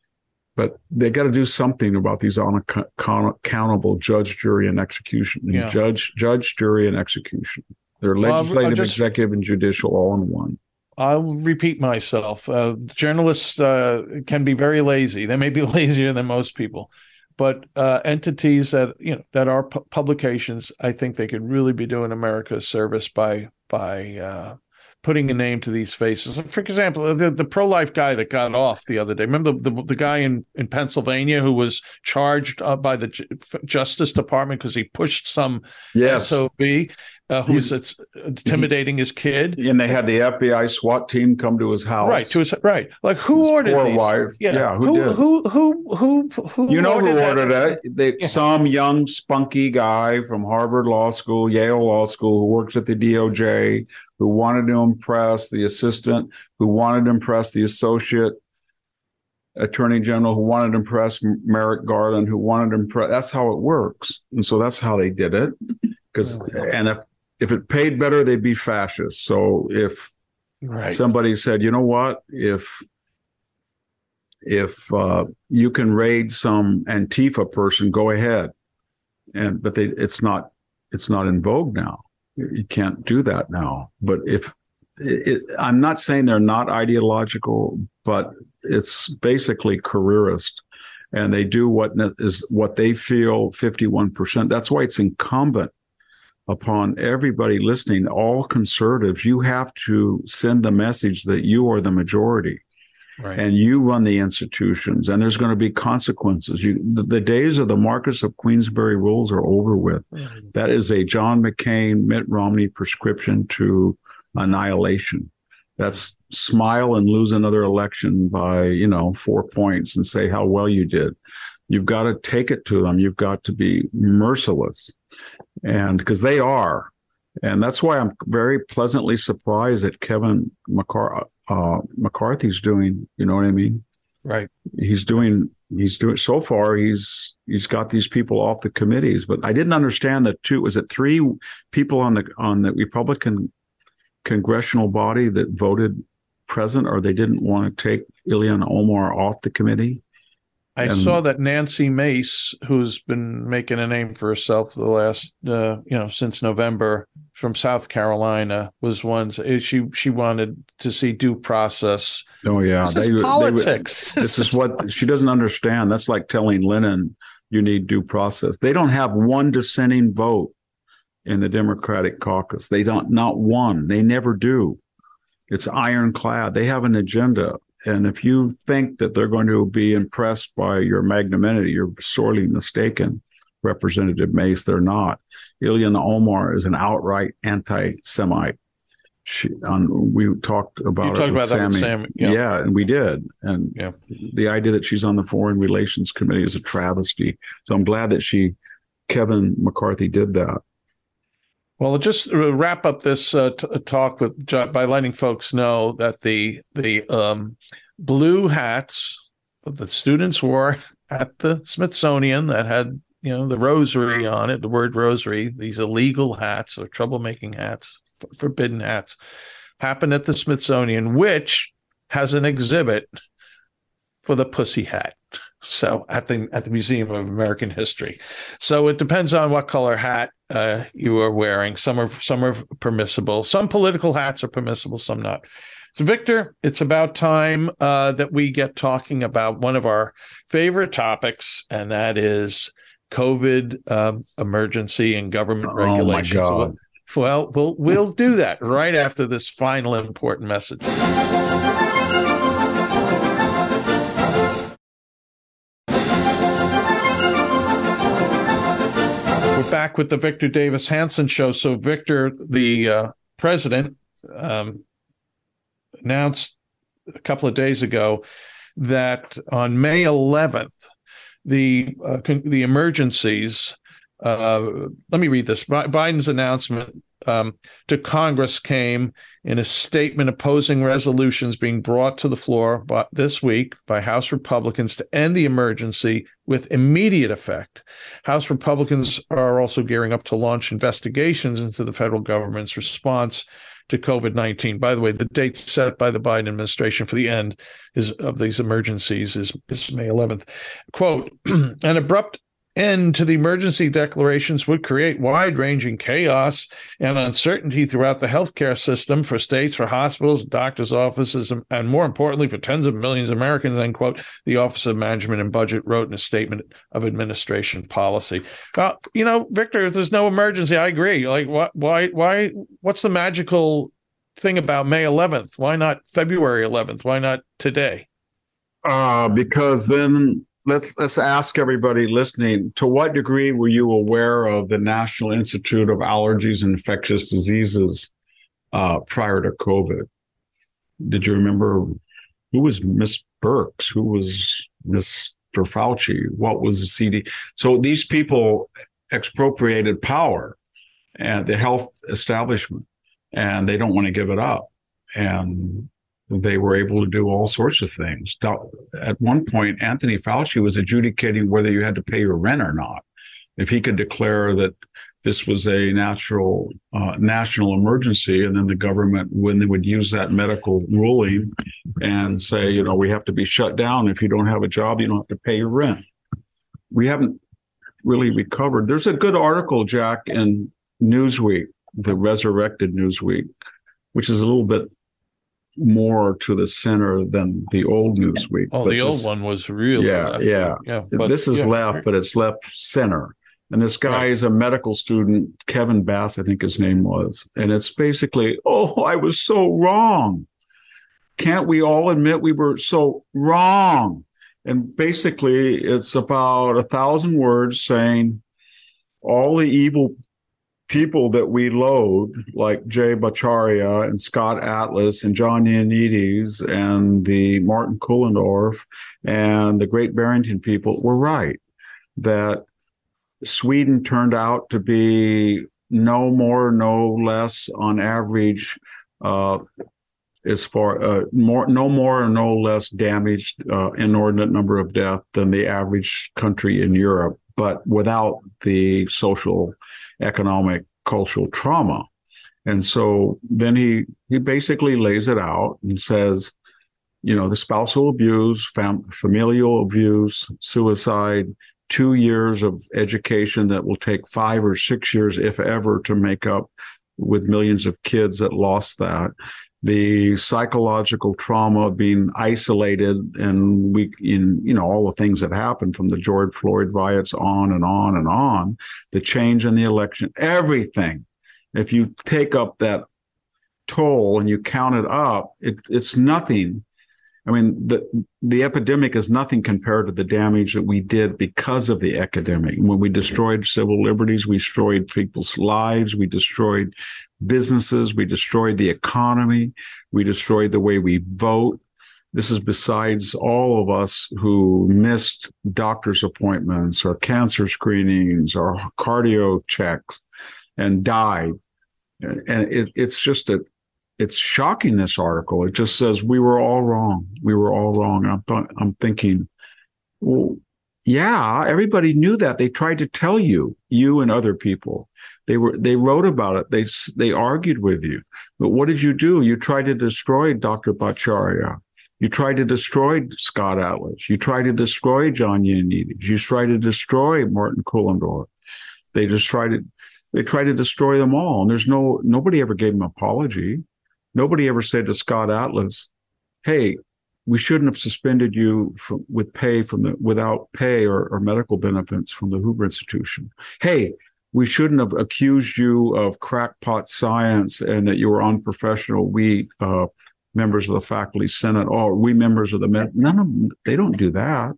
But they got to do something about these unaccountable judge, jury, and execution. Yeah. Judge, judge, jury, and execution. They're legislative, well, just, executive, and judicial all in one. I'll repeat myself. Uh, journalists uh, can be very lazy. They may be lazier than most people, but uh, entities that you know that are pu- publications, I think they could really be doing America a service by by uh, putting a name to these faces. For example, the, the pro-life guy that got off the other day. Remember the the, the guy in, in Pennsylvania who was charged uh, by the J- Justice Department because he pushed some yes. S O B. Uh, who's it's intimidating he, his kid, and they had the F B I SWAT team come to his house. Right, to his right. Like who his ordered poor these? Wife. Yeah, yeah who, who, did? who who who who You know ordered who that? ordered it? They, yeah. Some young spunky guy from Harvard Law School, Yale Law School, who works at the D O J, who wanted to impress the assistant, who wanted to impress the associate attorney general, who wanted to impress Merrick Garland, who wanted to impress. That's how it works, and so that's how they did it. Because oh, and if. If it paid better, they'd be fascists. So if right. somebody said, you know what, if if uh, you can raid some Antifa person, go ahead. And but they, it's not it's not in vogue now. You can't do that now. But if it, I'm not saying they're not ideological, but it's basically careerist, and they do what is what they feel fifty-one percent. That's why it's incumbent upon everybody listening, all conservatives, you have to send the message that you are the majority. Right. And you run the institutions, and there's going to be consequences. You, the, the days of the Marquess of Queensberry rules are over with. Mm-hmm. That is a John McCain, Mitt Romney prescription to annihilation. That's smile and lose another election by, you know, four points and say how well you did. You've got to take it to them. You've got to be merciless. And because they are. And that's why I'm very pleasantly surprised that Kevin McCar- uh, McCarthy's doing, you know what I mean? Right. He's doing, he's doing, so far, he's he's got these people off the committees. But I didn't understand that two, was it three people on the on the Republican congressional body that voted present, or they didn't want to take Ilhan Omar off the committee? I and, saw that Nancy Mace, who's been making a name for herself the last, uh, you know, since November, from South Carolina, was one. She she wanted to see due process. Oh yeah, this they, is politics. They, this is what she doesn't understand. That's like telling Lenin you need due process. They don't have one dissenting vote in the Democratic caucus. They don't, not one. They never do. It's ironclad. They have an agenda. And if you think that they're going to be impressed by your magnanimity, you're sorely mistaken. Representative Mace. They're not. Ilhan Omar is an outright anti-Semite. She, on, we talked about you it talked with about that with Sammy. Sam. Yeah. yeah, and we did. And yeah. the idea that she's on the Foreign Relations Committee is a travesty. So I'm glad that she, Kevin McCarthy, did that. Well, just wrap up this uh, t- talk with by letting folks know that the the um, blue hats the students wore at the Smithsonian that had, you know, the rosary on it, the word rosary, these illegal hats or troublemaking hats, forbidden hats, happened at the Smithsonian, which has an exhibit for the pussy hat. So at the at the Museum of American History. So it depends on what color hat uh, you are wearing. Some are some are permissible. Some political hats are permissible, some not. So, Victor, it's about time uh, that we get talking about one of our favorite topics, and that is COVID um, emergency and government regulations. Oh, my God. Well, we'll we'll do that right after this final important message. We're back with the Victor Davis Hanson Show. So, Victor, the uh, president, um, announced a couple of days ago that on May eleventh, the uh, con- the emergencies. Uh, let me read this. B- Biden's announcement um, to Congress came in a statement opposing resolutions being brought to the floor by, this week by House Republicans to end the emergency with immediate effect. House Republicans are also gearing up to launch investigations into the federal government's response to COVID nineteen. By the way, the date set by the Biden administration for the end is, of these emergencies is, is May eleventh. Quote, an abrupt end to the emergency declarations would create wide-ranging chaos and uncertainty throughout the healthcare system for states, for hospitals, doctors' offices, and more importantly, for tens of millions of Americans, end quote, the Office of Management and Budget wrote in a statement of administration policy. Well, you know, Victor, if there's no emergency, I agree. Like, what, why, why, what's the magical thing about May eleventh? Why not February eleventh? Why not today? Uh, because then let's let's ask everybody listening, to what degree were you aware of the National Institute of Allergies and Infectious Diseases uh, prior to COVID? Did you remember who was Miss Birx? Who was Mister Fauci? What was the C D C? So these people expropriated power and the health establishment, and they don't want to give it up. And they were able to do all sorts of things. At one point, Anthony Fauci was adjudicating whether you had to pay your rent or not. If he could declare that this was a natural uh, national emergency, and then the government, when they would use that medical ruling and say, you know, we have to be shut down. If you don't have a job, you don't have to pay your rent. We haven't really recovered. There's a good article, Jack, in Newsweek, the resurrected Newsweek, which is a little bit more to the center than the old Newsweek. Oh, but the this, old one was really yeah, left. yeah. yeah but, this is yeah. left, but it's left center. And this guy Right. is a medical student, Kevin Bass, I think his name was. And it's basically, oh, I was so wrong. Can't we all admit we were so wrong? And basically, it's about a thousand words saying all the evil people that we loathe, like Jay Bhattacharya and Scott Atlas and John Ioannidis and the Martin Kuhlendorf and the Great Barrington people, were right. That Sweden turned out to be no more, no less on average, uh, as far uh, more, no more or no less damaged, uh, inordinate number of deaths than the average country in Europe, but without the social, economic, cultural trauma. And so then he he basically lays it out and says, you know, the spousal abuse, fam- familial abuse, suicide, two years of education that will take five or six years, if ever, to make up, with millions of kids that lost that. The psychological trauma of being isolated, and we, in, you know, all the things that happened from the George Floyd riots on and on and on, the change in the election, everything. If you take up that toll and you count it up, it, it's nothing. I mean, the the epidemic is nothing compared to the damage that we did because of the epidemic. When we destroyed civil liberties, we destroyed people's lives, we destroyed businesses, we destroyed the economy, we destroyed the way we vote. This is besides all of us who missed doctor's appointments or cancer screenings or cardio checks and died. And it, it's just a, it's shocking, this article. It just says we were all wrong. We were all wrong. I'm, th- I'm thinking, well, yeah, everybody knew that. They tried to tell you, you and other people. They were, they wrote about it. They, they argued with you. But what did you do? You tried to destroy Doctor Bhattacharya. You tried to destroy Scott Atlas. You tried to destroy John Ioannidis. You tried to destroy Martin Kulendorff. They just tried to, they tried to destroy them all. And there's no, nobody ever gave an apology. Nobody ever said to Scott Atlas, hey, we shouldn't have suspended you from, with pay from the, without pay or, or medical benefits from the Hoover Institution. Hey, we shouldn't have accused you of crackpot science and that you were unprofessional. We, uh, members of the faculty senate, or we members of the med, none of them, they don't do that.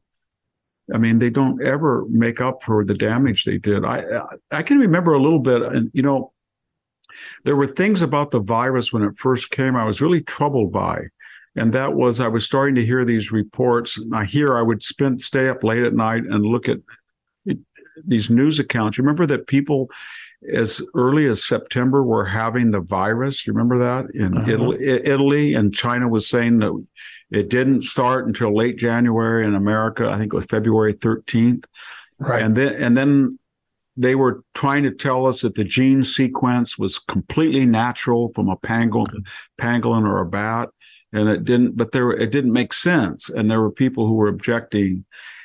I mean, they don't ever make up for the damage they did. I I can remember a little bit, and you know, there were things about the virus when it first came I was really troubled by, and that was I was starting to hear these reports. And I hear I would spend stay up late at night and look at it, these news accounts. You remember that people as early as September were having the virus. You remember that in uh-huh. Italy, Italy and China was saying that it didn't start until late January in America. I think it was February thirteenth. Right. And then, and then they were trying to tell us that the gene sequence was completely natural from a pangolin, pangolin or a bat. And it didn't, but there, it didn't make sense. And there were people who were objecting.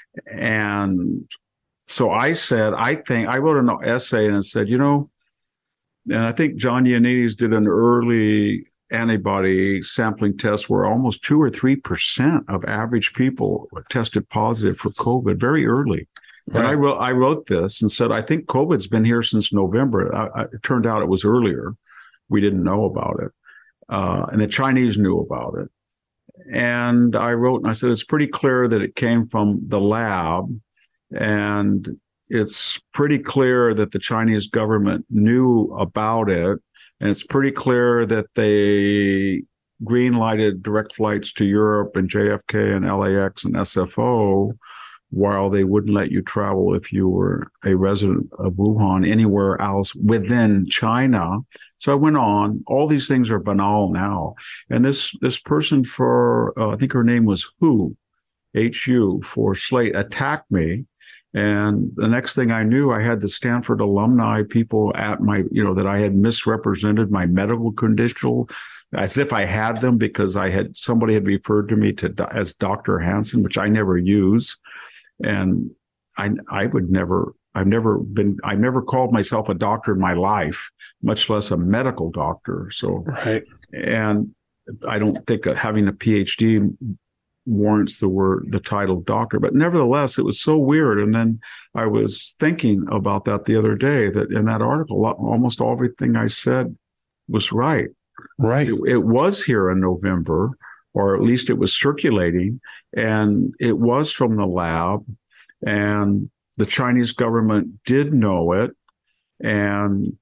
And so I said, I think, I wrote an essay and it said, you know, and I think John Ioannidis did an early antibody sampling test where almost two or three percent of average people tested positive for COVID very early. Right. And I wrote, I wrote this and said, I think COVID's been here since November. I, I, it turned out it was earlier. We didn't know about it. Uh, and the Chinese knew about it. And I wrote, and I said, it's pretty clear that it came from the lab. And it's pretty clear that the Chinese government knew about it. And it's pretty clear that they green-lighted direct flights to Europe and J F K and L A X and S F O while they wouldn't let you travel if you were a resident of Wuhan anywhere else within China. So I went on. All these things are banal now. And this this person for, uh, I think her name was Hu, H U, for Slate, attacked me. And the next thing I knew, I had the Stanford alumni people at my, you know, that I had misrepresented my medical condition as if I had them because I had, somebody had referred to me to as Doctor Hansen, which I never use. And I, I would never, I've never been, I never called myself a doctor in my life, much less a medical doctor. So, right. And I don't think having a P H D warrants the word, the title doctor, but nevertheless, it was so weird. And then I was thinking about that the other day, that in that article, almost everything I said was right. Right. It, it was here in November, or at least it was circulating, and it was from the lab, and the Chinese government did know it, and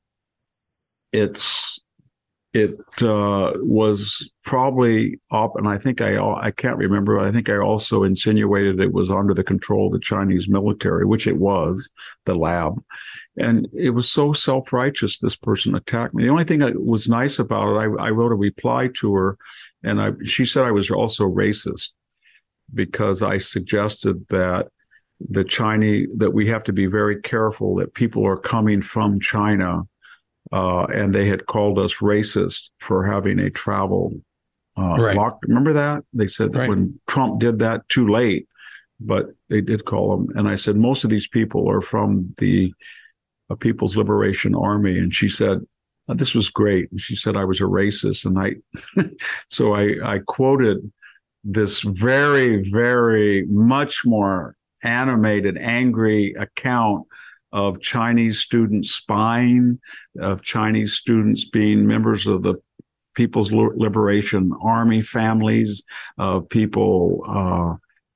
it's It uh, was probably up, and I think I I can't remember. I think I also insinuated it was under the control of the Chinese military, which it was, the lab. And it was so self-righteous, this person attacked me. The only thing that was nice about it, I, I wrote a reply to her, and I, she said I was also racist because I suggested that the Chinese, that we have to be very careful that people are coming from China. Uh, and they had called us racist for having a travel uh, right. lock. Remember that? They said that right. when Trump did that, too late, but they did call them. And I said, most of these people are from the uh, People's Liberation Army. And she said, oh, this was great. And she said I was a racist. And I, so I, I quoted this very, very much more animated, angry account of Chinese students spying, of Chinese students being members of the People's Liberation Army families, of people uh,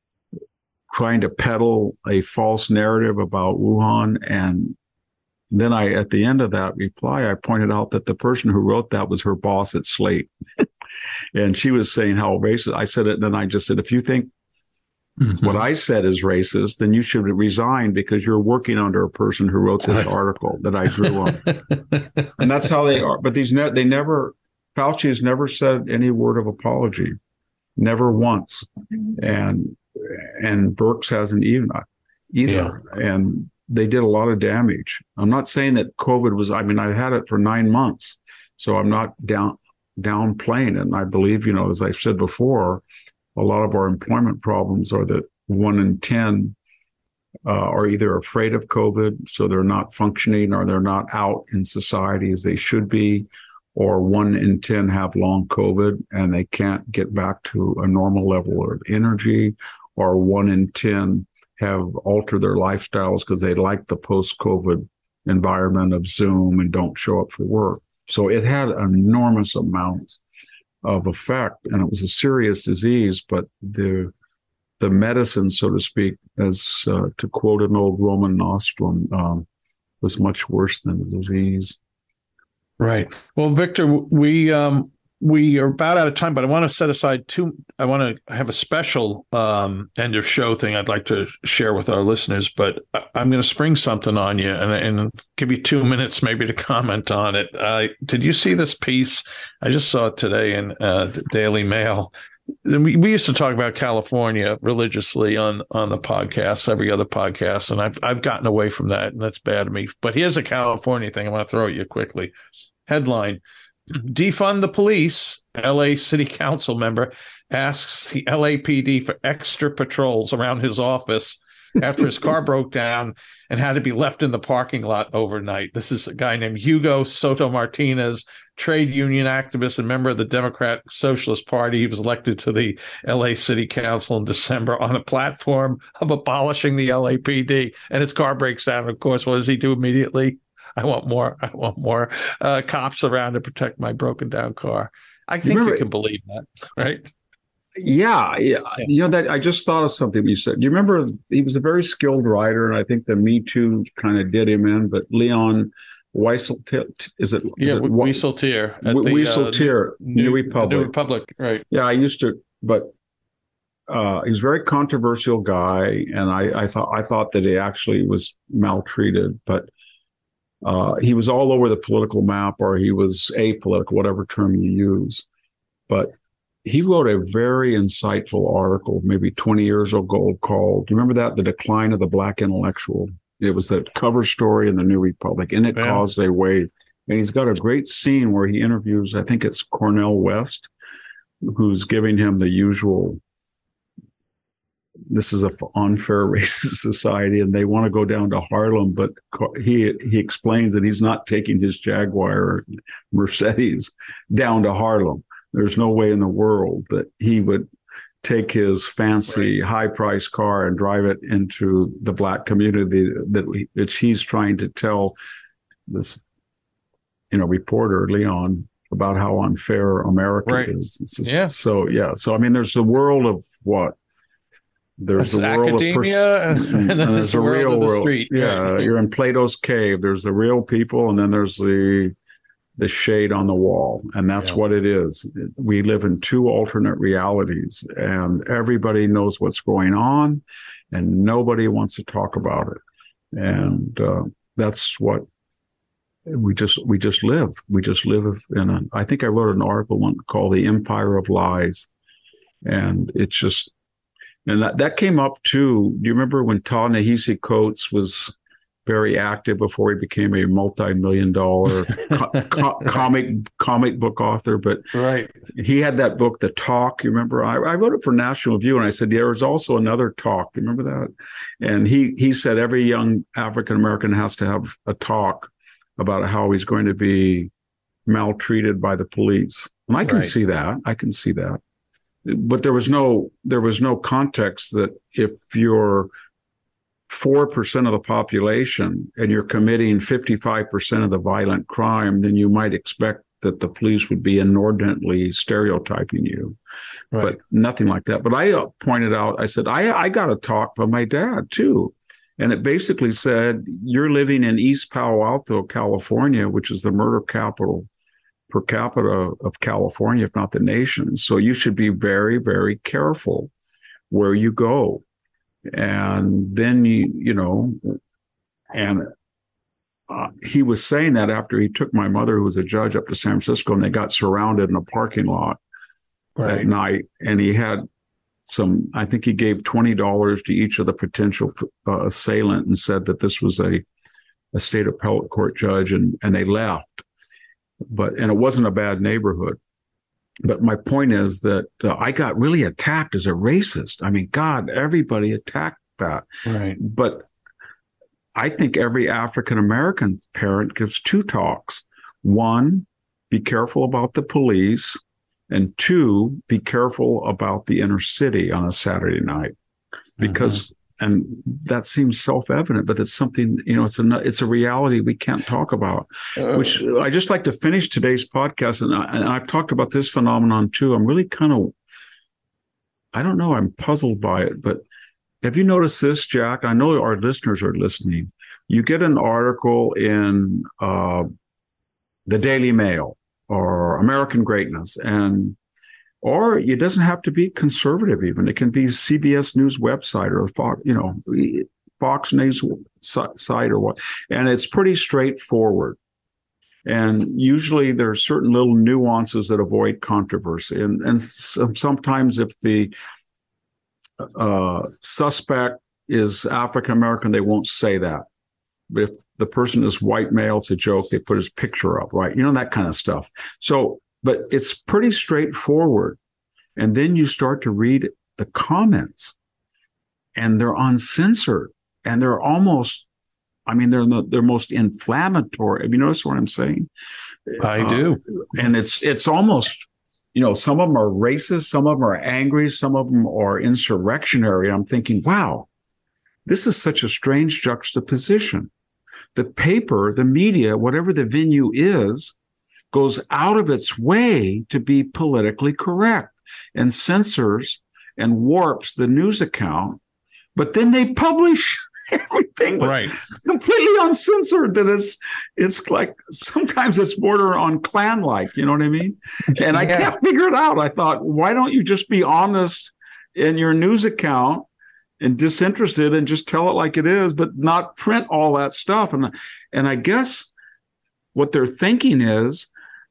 trying to peddle a false narrative about Wuhan. And then I, at the end of that reply, I pointed out that the person who wrote that was her boss at Slate. And she was saying how racist. I said it, and then I just said, if you think mm-hmm. what I said is racist, then you should resign because you're working under a person who wrote this article that I drew on. And that's how they are. But these, ne- they never, Fauci has never said any word of apology, never once. And and Birx hasn't even either. Yeah. And they did a lot of damage. I'm not saying that COVID was, I mean, I had it for nine months, so I'm not down downplaying it. And I believe, you know, as I've said before, a lot of our employment problems are that one in ten uh, are either afraid of COVID, so they're not functioning, or they're not out in society as they should be, or one in ten have long COVID and they can't get back to a normal level of energy, or one in ten have altered their lifestyles because they like the post-COVID environment of Zoom and don't show up for work. So it had enormous amounts of effect, and it was a serious disease, but the the medicine, so to speak, as uh, to quote an old Roman nostrum, um, was much worse than the disease. Right. Well, Victor, we um, we are about out of time, but I want to set aside two. I want to have a special um, end of show thing I'd like to share with our listeners, but I'm going to spring something on you and, and give you two minutes maybe to comment on it. Uh, did you see this piece? I just saw it today in uh, the Daily Mail. We, we used to talk about California religiously on, on the podcast, every other podcast, and I've I've gotten away from that, and that's bad of me. But here's a California thing I want to throw at you quickly. Headline: Defund the police. L A City Council member asks the L A P D for extra patrols around his office after his car broke down and had to be left in the parking lot overnight. This is a guy named Hugo Soto Martinez, trade union activist and member of the Democratic Socialist Party. He was elected to the L A City Council in December on a platform of abolishing the L A P D. And his car breaks down. Of course, what does he do immediately? I want more. I want more uh, cops around to protect my broken down car. I think you, you can believe that, right? Yeah, yeah, yeah. You know, that I just thought of something you said. You remember he was a very skilled writer, and I think the Me Too kind of did him in. But Leon Wieseltier, is it? Yeah, is it, Wieseltier. Wieseltier, uh, New, New Republic. New Republic, right? Yeah, I used to, but uh, he's a very controversial guy, and I, I thought I thought that he actually was maltreated, but. Uh, he was all over the political map, or he was apolitical, whatever term you use. But he wrote a very insightful article, maybe twenty years ago, called, do you remember that? The Decline of the Black Intellectual. It was the cover story in the New Republic, and it yeah. caused a wave. And he's got a great scene where he interviews, I think it's Cornel West, who's giving him the usual, this is an unfair racist society, and they want to go down to Harlem, but he he explains that he's not taking his Jaguar or Mercedes down to Harlem. There's no way in the world that he would take his fancy right. high-priced car and drive it into the Black community that, we, that he's trying to tell this, you know, reporter, Leon, about how unfair America right. is. Just, yeah. So, yeah. So, I mean, there's the world of what? There's That's the world academia, of pers- and, and then there's the real world. Of the street. Yeah, right. You're in Plato's cave. There's the real people, and then there's the the shade on the wall, and that's yeah. what it is. We live in two alternate realities, and everybody knows what's going on, and nobody wants to talk about it. And uh, that's what we just we just live. We just live in a. I think I wrote an article one called "The Empire of Lies," and it's just. And that, that came up too. Do you remember when Ta-Nehisi Coates was very active before he became a multi-million dollar co- co- comic comic book author? But right. he had that book, The Talk. You remember? I, I wrote it for National Review, and I said there was also another talk. You remember that? And he he said every young African American has to have a talk about how he's going to be maltreated by the police. And I can right. see that. I can see that. But there was no there was no context that if you're four percent of the population and you're committing fifty-five percent of the violent crime, then you might expect that the police would be inordinately stereotyping you, right. But nothing like that. But I uh, pointed out, I said, I, I got a talk from my dad too. And it basically said, you're living in East Palo Alto, California, which is the murder capital per capita of California, if not the nation. So you should be very, very careful where you go. And then, you, you know, and uh, he was saying that after he took my mother, who was a judge, up to San Francisco, and they got surrounded in a parking lot right. at night. And he had some, I think he gave twenty dollars to each of the potential uh, assailant and said that this was a, a state appellate court judge, and, and they left. But, and it wasn't a bad neighborhood. But my point is that uh, I got really attacked as a racist. I mean, God, everybody attacked that. Right. But I think every African-American parent gives two talks. One, be careful about the police. And two, be careful about the inner city on a Saturday night. Because, mm-hmm. and that seems self-evident, but it's something, you know, it's a, it's a reality we can't talk about, uh, which I just like to finish today's podcast. And, I, and I've talked about this phenomenon too. I'm really kind of, I don't know, I'm puzzled by it, but have you noticed this, Jack? I know our listeners are listening. You get an article in uh, the Daily Mail or American Greatness, and or it doesn't have to be conservative even. It can be C B S News website or Fox, you know, Fox News site or what, and it's pretty straightforward. And usually there are certain little nuances that avoid controversy. And and sometimes if the uh, suspect is African American, they won't say that. But if the person is white male, it's a joke. They put his picture up, right? You know, that kind of stuff. So, but it's pretty straightforward. And then you start to read the comments, and they're uncensored, and they're almost, I mean, they're the, they're most inflammatory. Have you noticed what I'm saying? I uh, do. And it's it's almost, you know, some of them are racist, some of them are angry, some of them are insurrectionary. I'm thinking, wow, this is such a strange juxtaposition. The paper, the media, whatever the venue is, goes out of its way to be politically correct and censors and warps the news account, but then they publish everything right. completely uncensored. That is, it's like sometimes it's border on Klan-like, you know what I mean? And I yeah. can't figure it out. I thought, why don't you just be honest in your news account and disinterested and just tell it like it is, but not print all that stuff? And, and I guess what they're thinking is,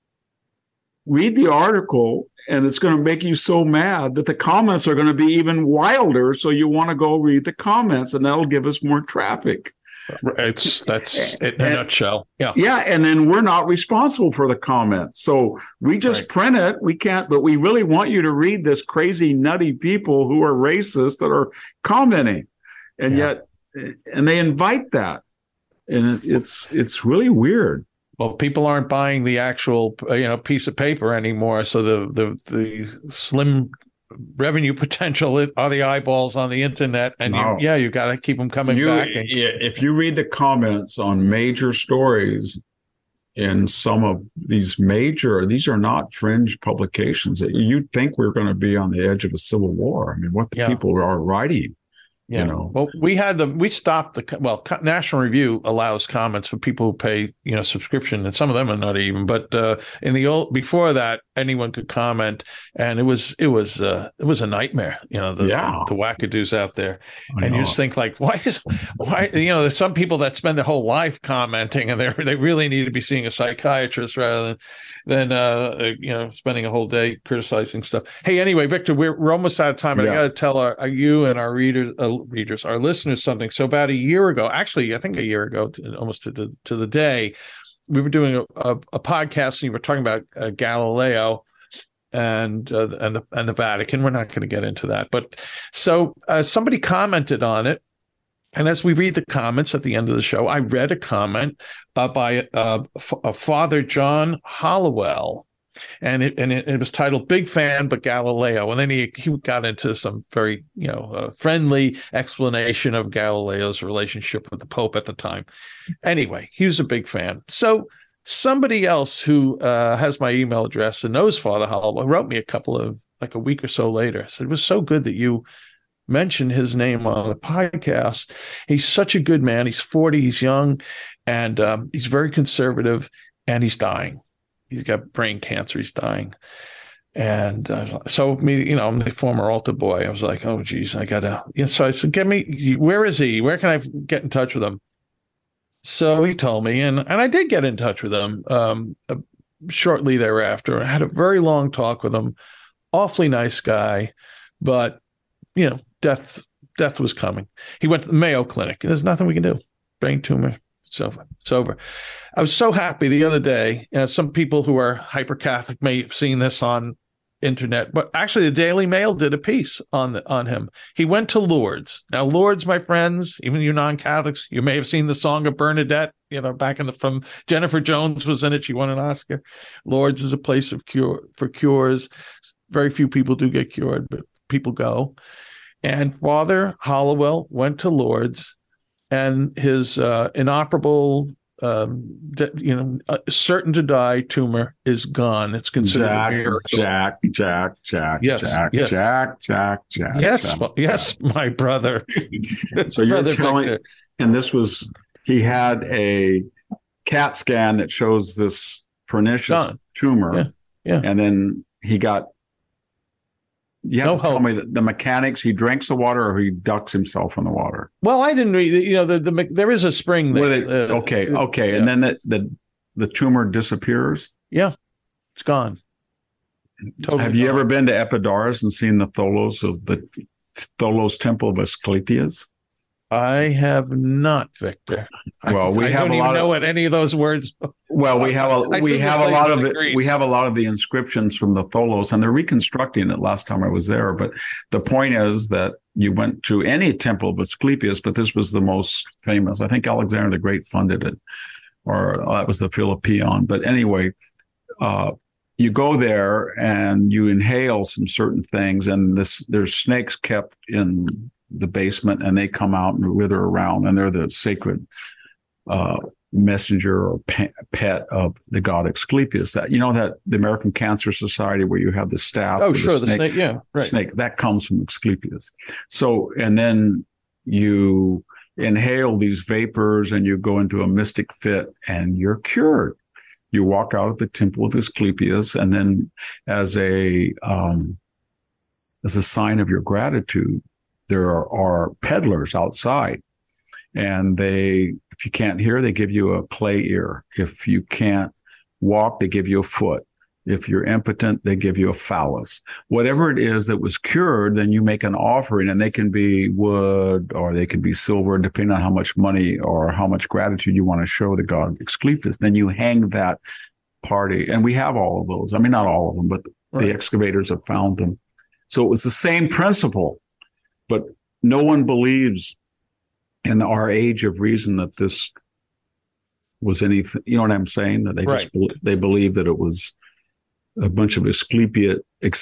read the article and it's going to make you so mad that the comments are going to be even wilder. So you want to go read the comments, and that'll give us more traffic. It's that's it in a and, nutshell. Yeah. Yeah. And then we're not responsible for the comments. So we just right. print it. We can't, but we really want you to read this crazy, nutty people who are racist that are commenting. And yeah. yet, and they invite that. And it's, it's really weird. Well, people aren't buying the actual, you know, piece of paper anymore. So the, the, the slim revenue potential are the eyeballs on the internet, and no. you, yeah, you got to keep them coming you, back. And- yeah, if you read the comments on major stories in some of these major, these are not fringe publications. You'd think we're going to be on the edge of a civil war. I mean, what the yeah. people are writing. Yeah. You know. Well, we had the we stopped the well. National Review allows comments for people who pay, you know, subscription, and some of them are not even. But uh, in the old before that, anyone could comment, and it was it was uh, it was a nightmare. You know, the yeah. the, the wackadoos out there, I and know. you just think like, why is why you know, there's some people that spend their whole life commenting, and they they really need to be seeing a psychiatrist rather than than uh, you know, spending a whole day criticizing stuff. Hey, anyway, Victor, we're we're almost out of time, but yeah. I got to tell our, our you and our readers. Uh, readers, our listeners, something. So about a year ago, actually, I think a year ago, to, almost to the to the day, we were doing a, a, a podcast, and you were talking about uh, Galileo and uh, and the and the Vatican. We're not going to get into that, but so uh, somebody commented on it, and as we read the comments at the end of the show, I read a comment uh, by uh, F- Father John Hollowell. And it and it, it was titled "Big Fan, but Galileo," and then he he got into some very you know uh, friendly explanation of Galileo's relationship with the Pope at the time. Anyway, he was a big fan. So somebody else who uh, has my email address and knows Father Hollowell wrote me a couple of, like a week or so later, said, it was so good that you mentioned his name on the podcast. He's such a good man. He's forty, he's young, and um, he's very conservative, and he's dying. He's got brain cancer. He's dying. And uh, so me, you know, I'm the former altar boy. I was like, oh, geez, I got to. You know, so I said, get me, where is he? Where can I get in touch with him? So he told me, and, and I did get in touch with him um, uh, shortly thereafter. I had a very long talk with him. Awfully nice guy, but, you know, death death was coming. He went to the Mayo Clinic. There's nothing we can do. Brain tumor, sober. sober. I was so happy the other day. You know, some people who are hyper-Catholic may have seen this on internet, but actually the Daily Mail did a piece on the, on him. He went to Lourdes. Now, Lourdes, my friends, even you non-Catholics, you may have seen the Song of Bernadette, you know, back in the, from Jennifer Jones was in it. She won an Oscar. Lourdes is a place of cure for cures. Very few people do get cured, but people go. And Father Hollowell went to Lourdes, and his uh, inoperable, um, de- you know, uh, certain to die tumor is gone. It's considered Jack, a miracle. Jack, Jack, Jack, yes, Jack, yes. Jack, Jack, Jack. Yes, Jack, yes, Jack. my brother. So you're Brother telling, Victor. and this was, he had a CAT scan that shows this pernicious Gone. tumor. Yeah, yeah. And then he got, you have No to tell hope. me the, the mechanics, he drinks the water or he ducks himself in the water. Well, I didn't read. You know, the, the there is a spring. That, What are they- uh, okay, okay. yeah. And then the, the, the tumor disappears. Yeah, it's gone. Totally Have you gone. ever been to Epidaurus and seen the Tholos of the Tholos Temple of Asclepius? I have not, Victor. Well, I, we I have don't a even lot know of, what any of those words. well, we have a I we seen the have a lot places of in it. Greece. We have a lot of the inscriptions from the Tholos, and they're reconstructing it. Last time I was there, but the point is that you went to any temple of Asclepius, but this was the most famous. I think Alexander the Great funded it, or uh, that was the Philippion. But anyway, uh, you go there and you inhale some certain things, and this there's snakes kept in the basement, and they come out and wither around, and they're the sacred uh, messenger or pe- pet of the god Asclepius. That you know that the American Cancer Society, where you have the staff. Oh, with sure, the the snake, snake. Yeah, right. snake that comes from Asclepius. So, and then you inhale these vapors, and you go into a mystic fit, and you're cured. You walk out of the temple of Asclepius, and then as a um, as a sign of your gratitude, there are, are peddlers outside, and they, if you can't hear, they give you a clay ear. If you can't walk, they give you a foot. If you're impotent, they give you a phallus. Whatever it is that was cured, then you make an offering, and they can be wood or they can be silver, depending on how much money or how much gratitude you want to show the god Asclepius. Then you hang that party, and we have all of those. I mean, not all of them, but Right. the excavators have found them. So it was the same principle. But no one believes in our age of reason that this was anything. You know what I'm saying? That they just Right. they believe that it was a bunch of Asclepiad,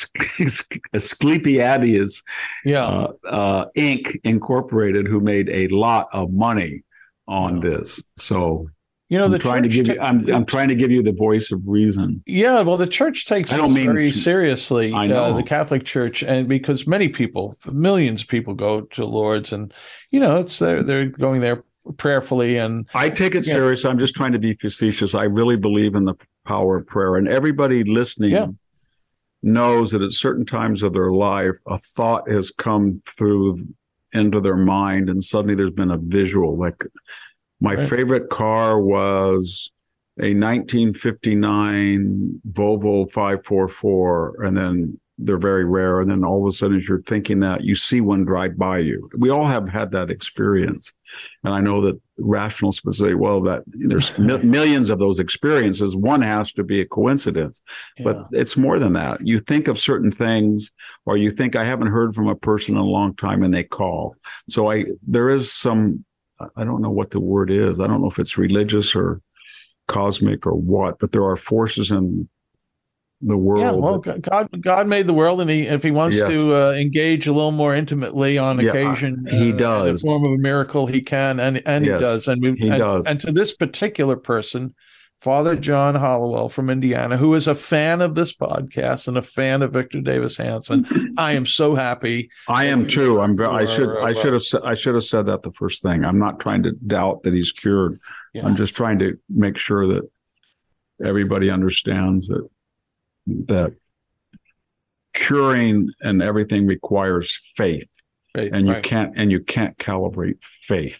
Asclepiadias, Yeah. uh, uh, Incorporated. Incorporated, who made a lot of money on this. So You know, I'm the trying to church give you. ta- I'm I'm trying to give you the voice of reason. Yeah, well, the church takes I don't this mean very s- seriously. I know. Uh, the Catholic Church, and because many people, millions of people, go to Lourdes, and you know, it's they're they're going there prayerfully, and I take it Yeah. serious. I'm just trying to be facetious. I really believe in the power of prayer, and everybody listening Yeah. knows that at certain times of their life, a thought has come through into their mind, and suddenly there's been a visual. Like my Right. favorite car was a nineteen fifty-nine Volvo five forty-four, and then they're very rare. And then all of a sudden, as you're thinking that, you see one drive by you. We all have had that experience. And I know that rationalists would say, well, that there's mi- millions of those experiences. One has to be a coincidence, Yeah. but it's more than that. You think of certain things, or you think, I haven't heard from a person in a long time, and they call. So I, there is some, I don't know what the word is. I don't know if it's religious or cosmic or what, but there are forces in the world. yeah, well, that- God, God made the world, and he, if He wants Yes. to uh, engage a little more intimately on Yeah, occasion, he uh, in the does. form of a miracle, He can, and and Yes, He does, and we, he and, does. and to this particular person, Father John Hollowell from Indiana, who is a fan of this podcast and a fan of Victor Davis Hanson. I am so happy. I am too. I'm. Very, I should. I should have. I should have said that the first thing. I'm not trying to doubt that he's cured. Yeah. I'm just trying to make sure that everybody understands that that curing and everything requires faith, faith and you right. can't and you can't calibrate faith.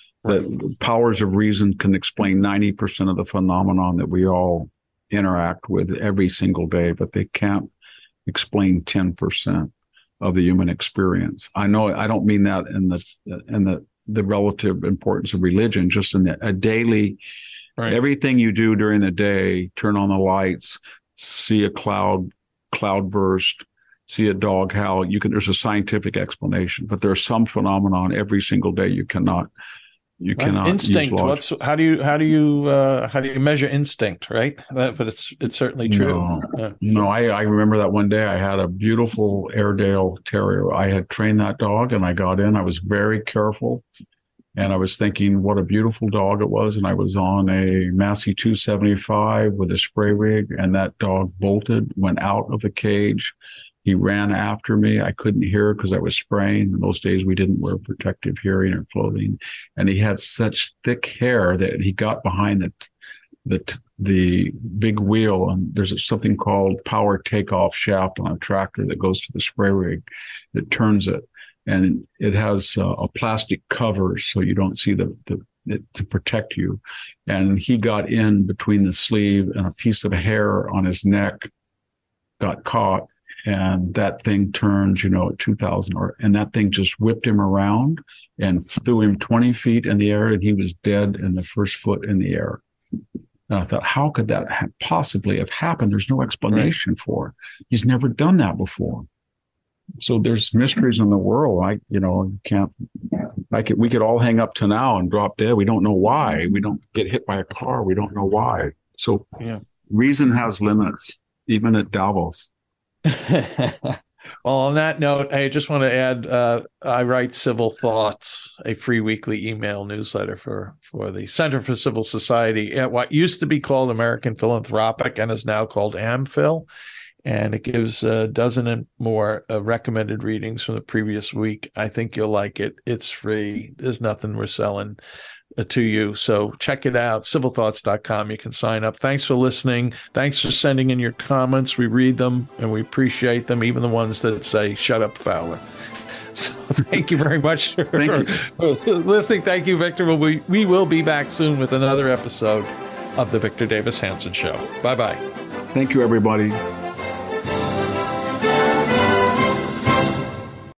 The powers of reason can explain ninety percent of the phenomenon that we all interact with every single day, but they can't explain ten percent of the human experience. I know I don't mean that in the in the, the relative importance of religion, just in the, a daily, right. everything you do during the day, turn on the lights, see a cloud, cloud burst, see a dog howl. You can, there's a scientific explanation, but there's some phenomenon every single day you cannot You cannot instinct. What's how do you how do you uh, how do you measure instinct? Right, but it's it's certainly true. No, yeah. no I, I remember that one day I had a beautiful Airedale Terrier. I had trained that dog, and I got in. I was very careful, and I was thinking what a beautiful dog it was. And I was on a Massey two seventy-five with a spray rig, and that dog bolted, went out of the cage. He ran after me. I couldn't hear because I was spraying. In those days, we didn't wear protective hearing or clothing. And he had such thick hair that he got behind the the, the big wheel. And there's something called power takeoff shaft on a tractor that goes to the spray rig that turns it. And it has uh, a plastic cover so you don't see the, the it, to protect you. And he got in between the sleeve, and a piece of hair on his neck got caught. And that thing turns, you know, at two thousand, or, and that thing just whipped him around and threw him twenty feet in the air, and he was dead in the first foot in the air. And I thought, how could that ha- possibly have happened? There's no explanation right. for it. He's never done that before. So there's mysteries in the world. I, you know, you can't, I could, we could all hang up to now and drop dead. We don't know why. We don't get hit by a car. We don't know why. So yeah. Reason has limits, even at Davos. Well, on that note, I just want to add, uh, I write Civil Thoughts, a free weekly email newsletter for, for the Center for Civil Society at what used to be called American Philanthropic and is now called AmPhil. And it gives a dozen and more uh, recommended readings from the previous week. I think you'll like it. It's free. There's nothing we're selling uh, to you. So check it out, civil thoughts dot com. You can sign up. Thanks for listening. Thanks for sending in your comments. We read them and we appreciate them, even the ones that say, shut up, Fowler. So thank you very much for, for listening. Thank you, Victor. We, we will be back soon with another episode of The Victor Davis Hanson Show. Bye-bye. Thank you, everybody.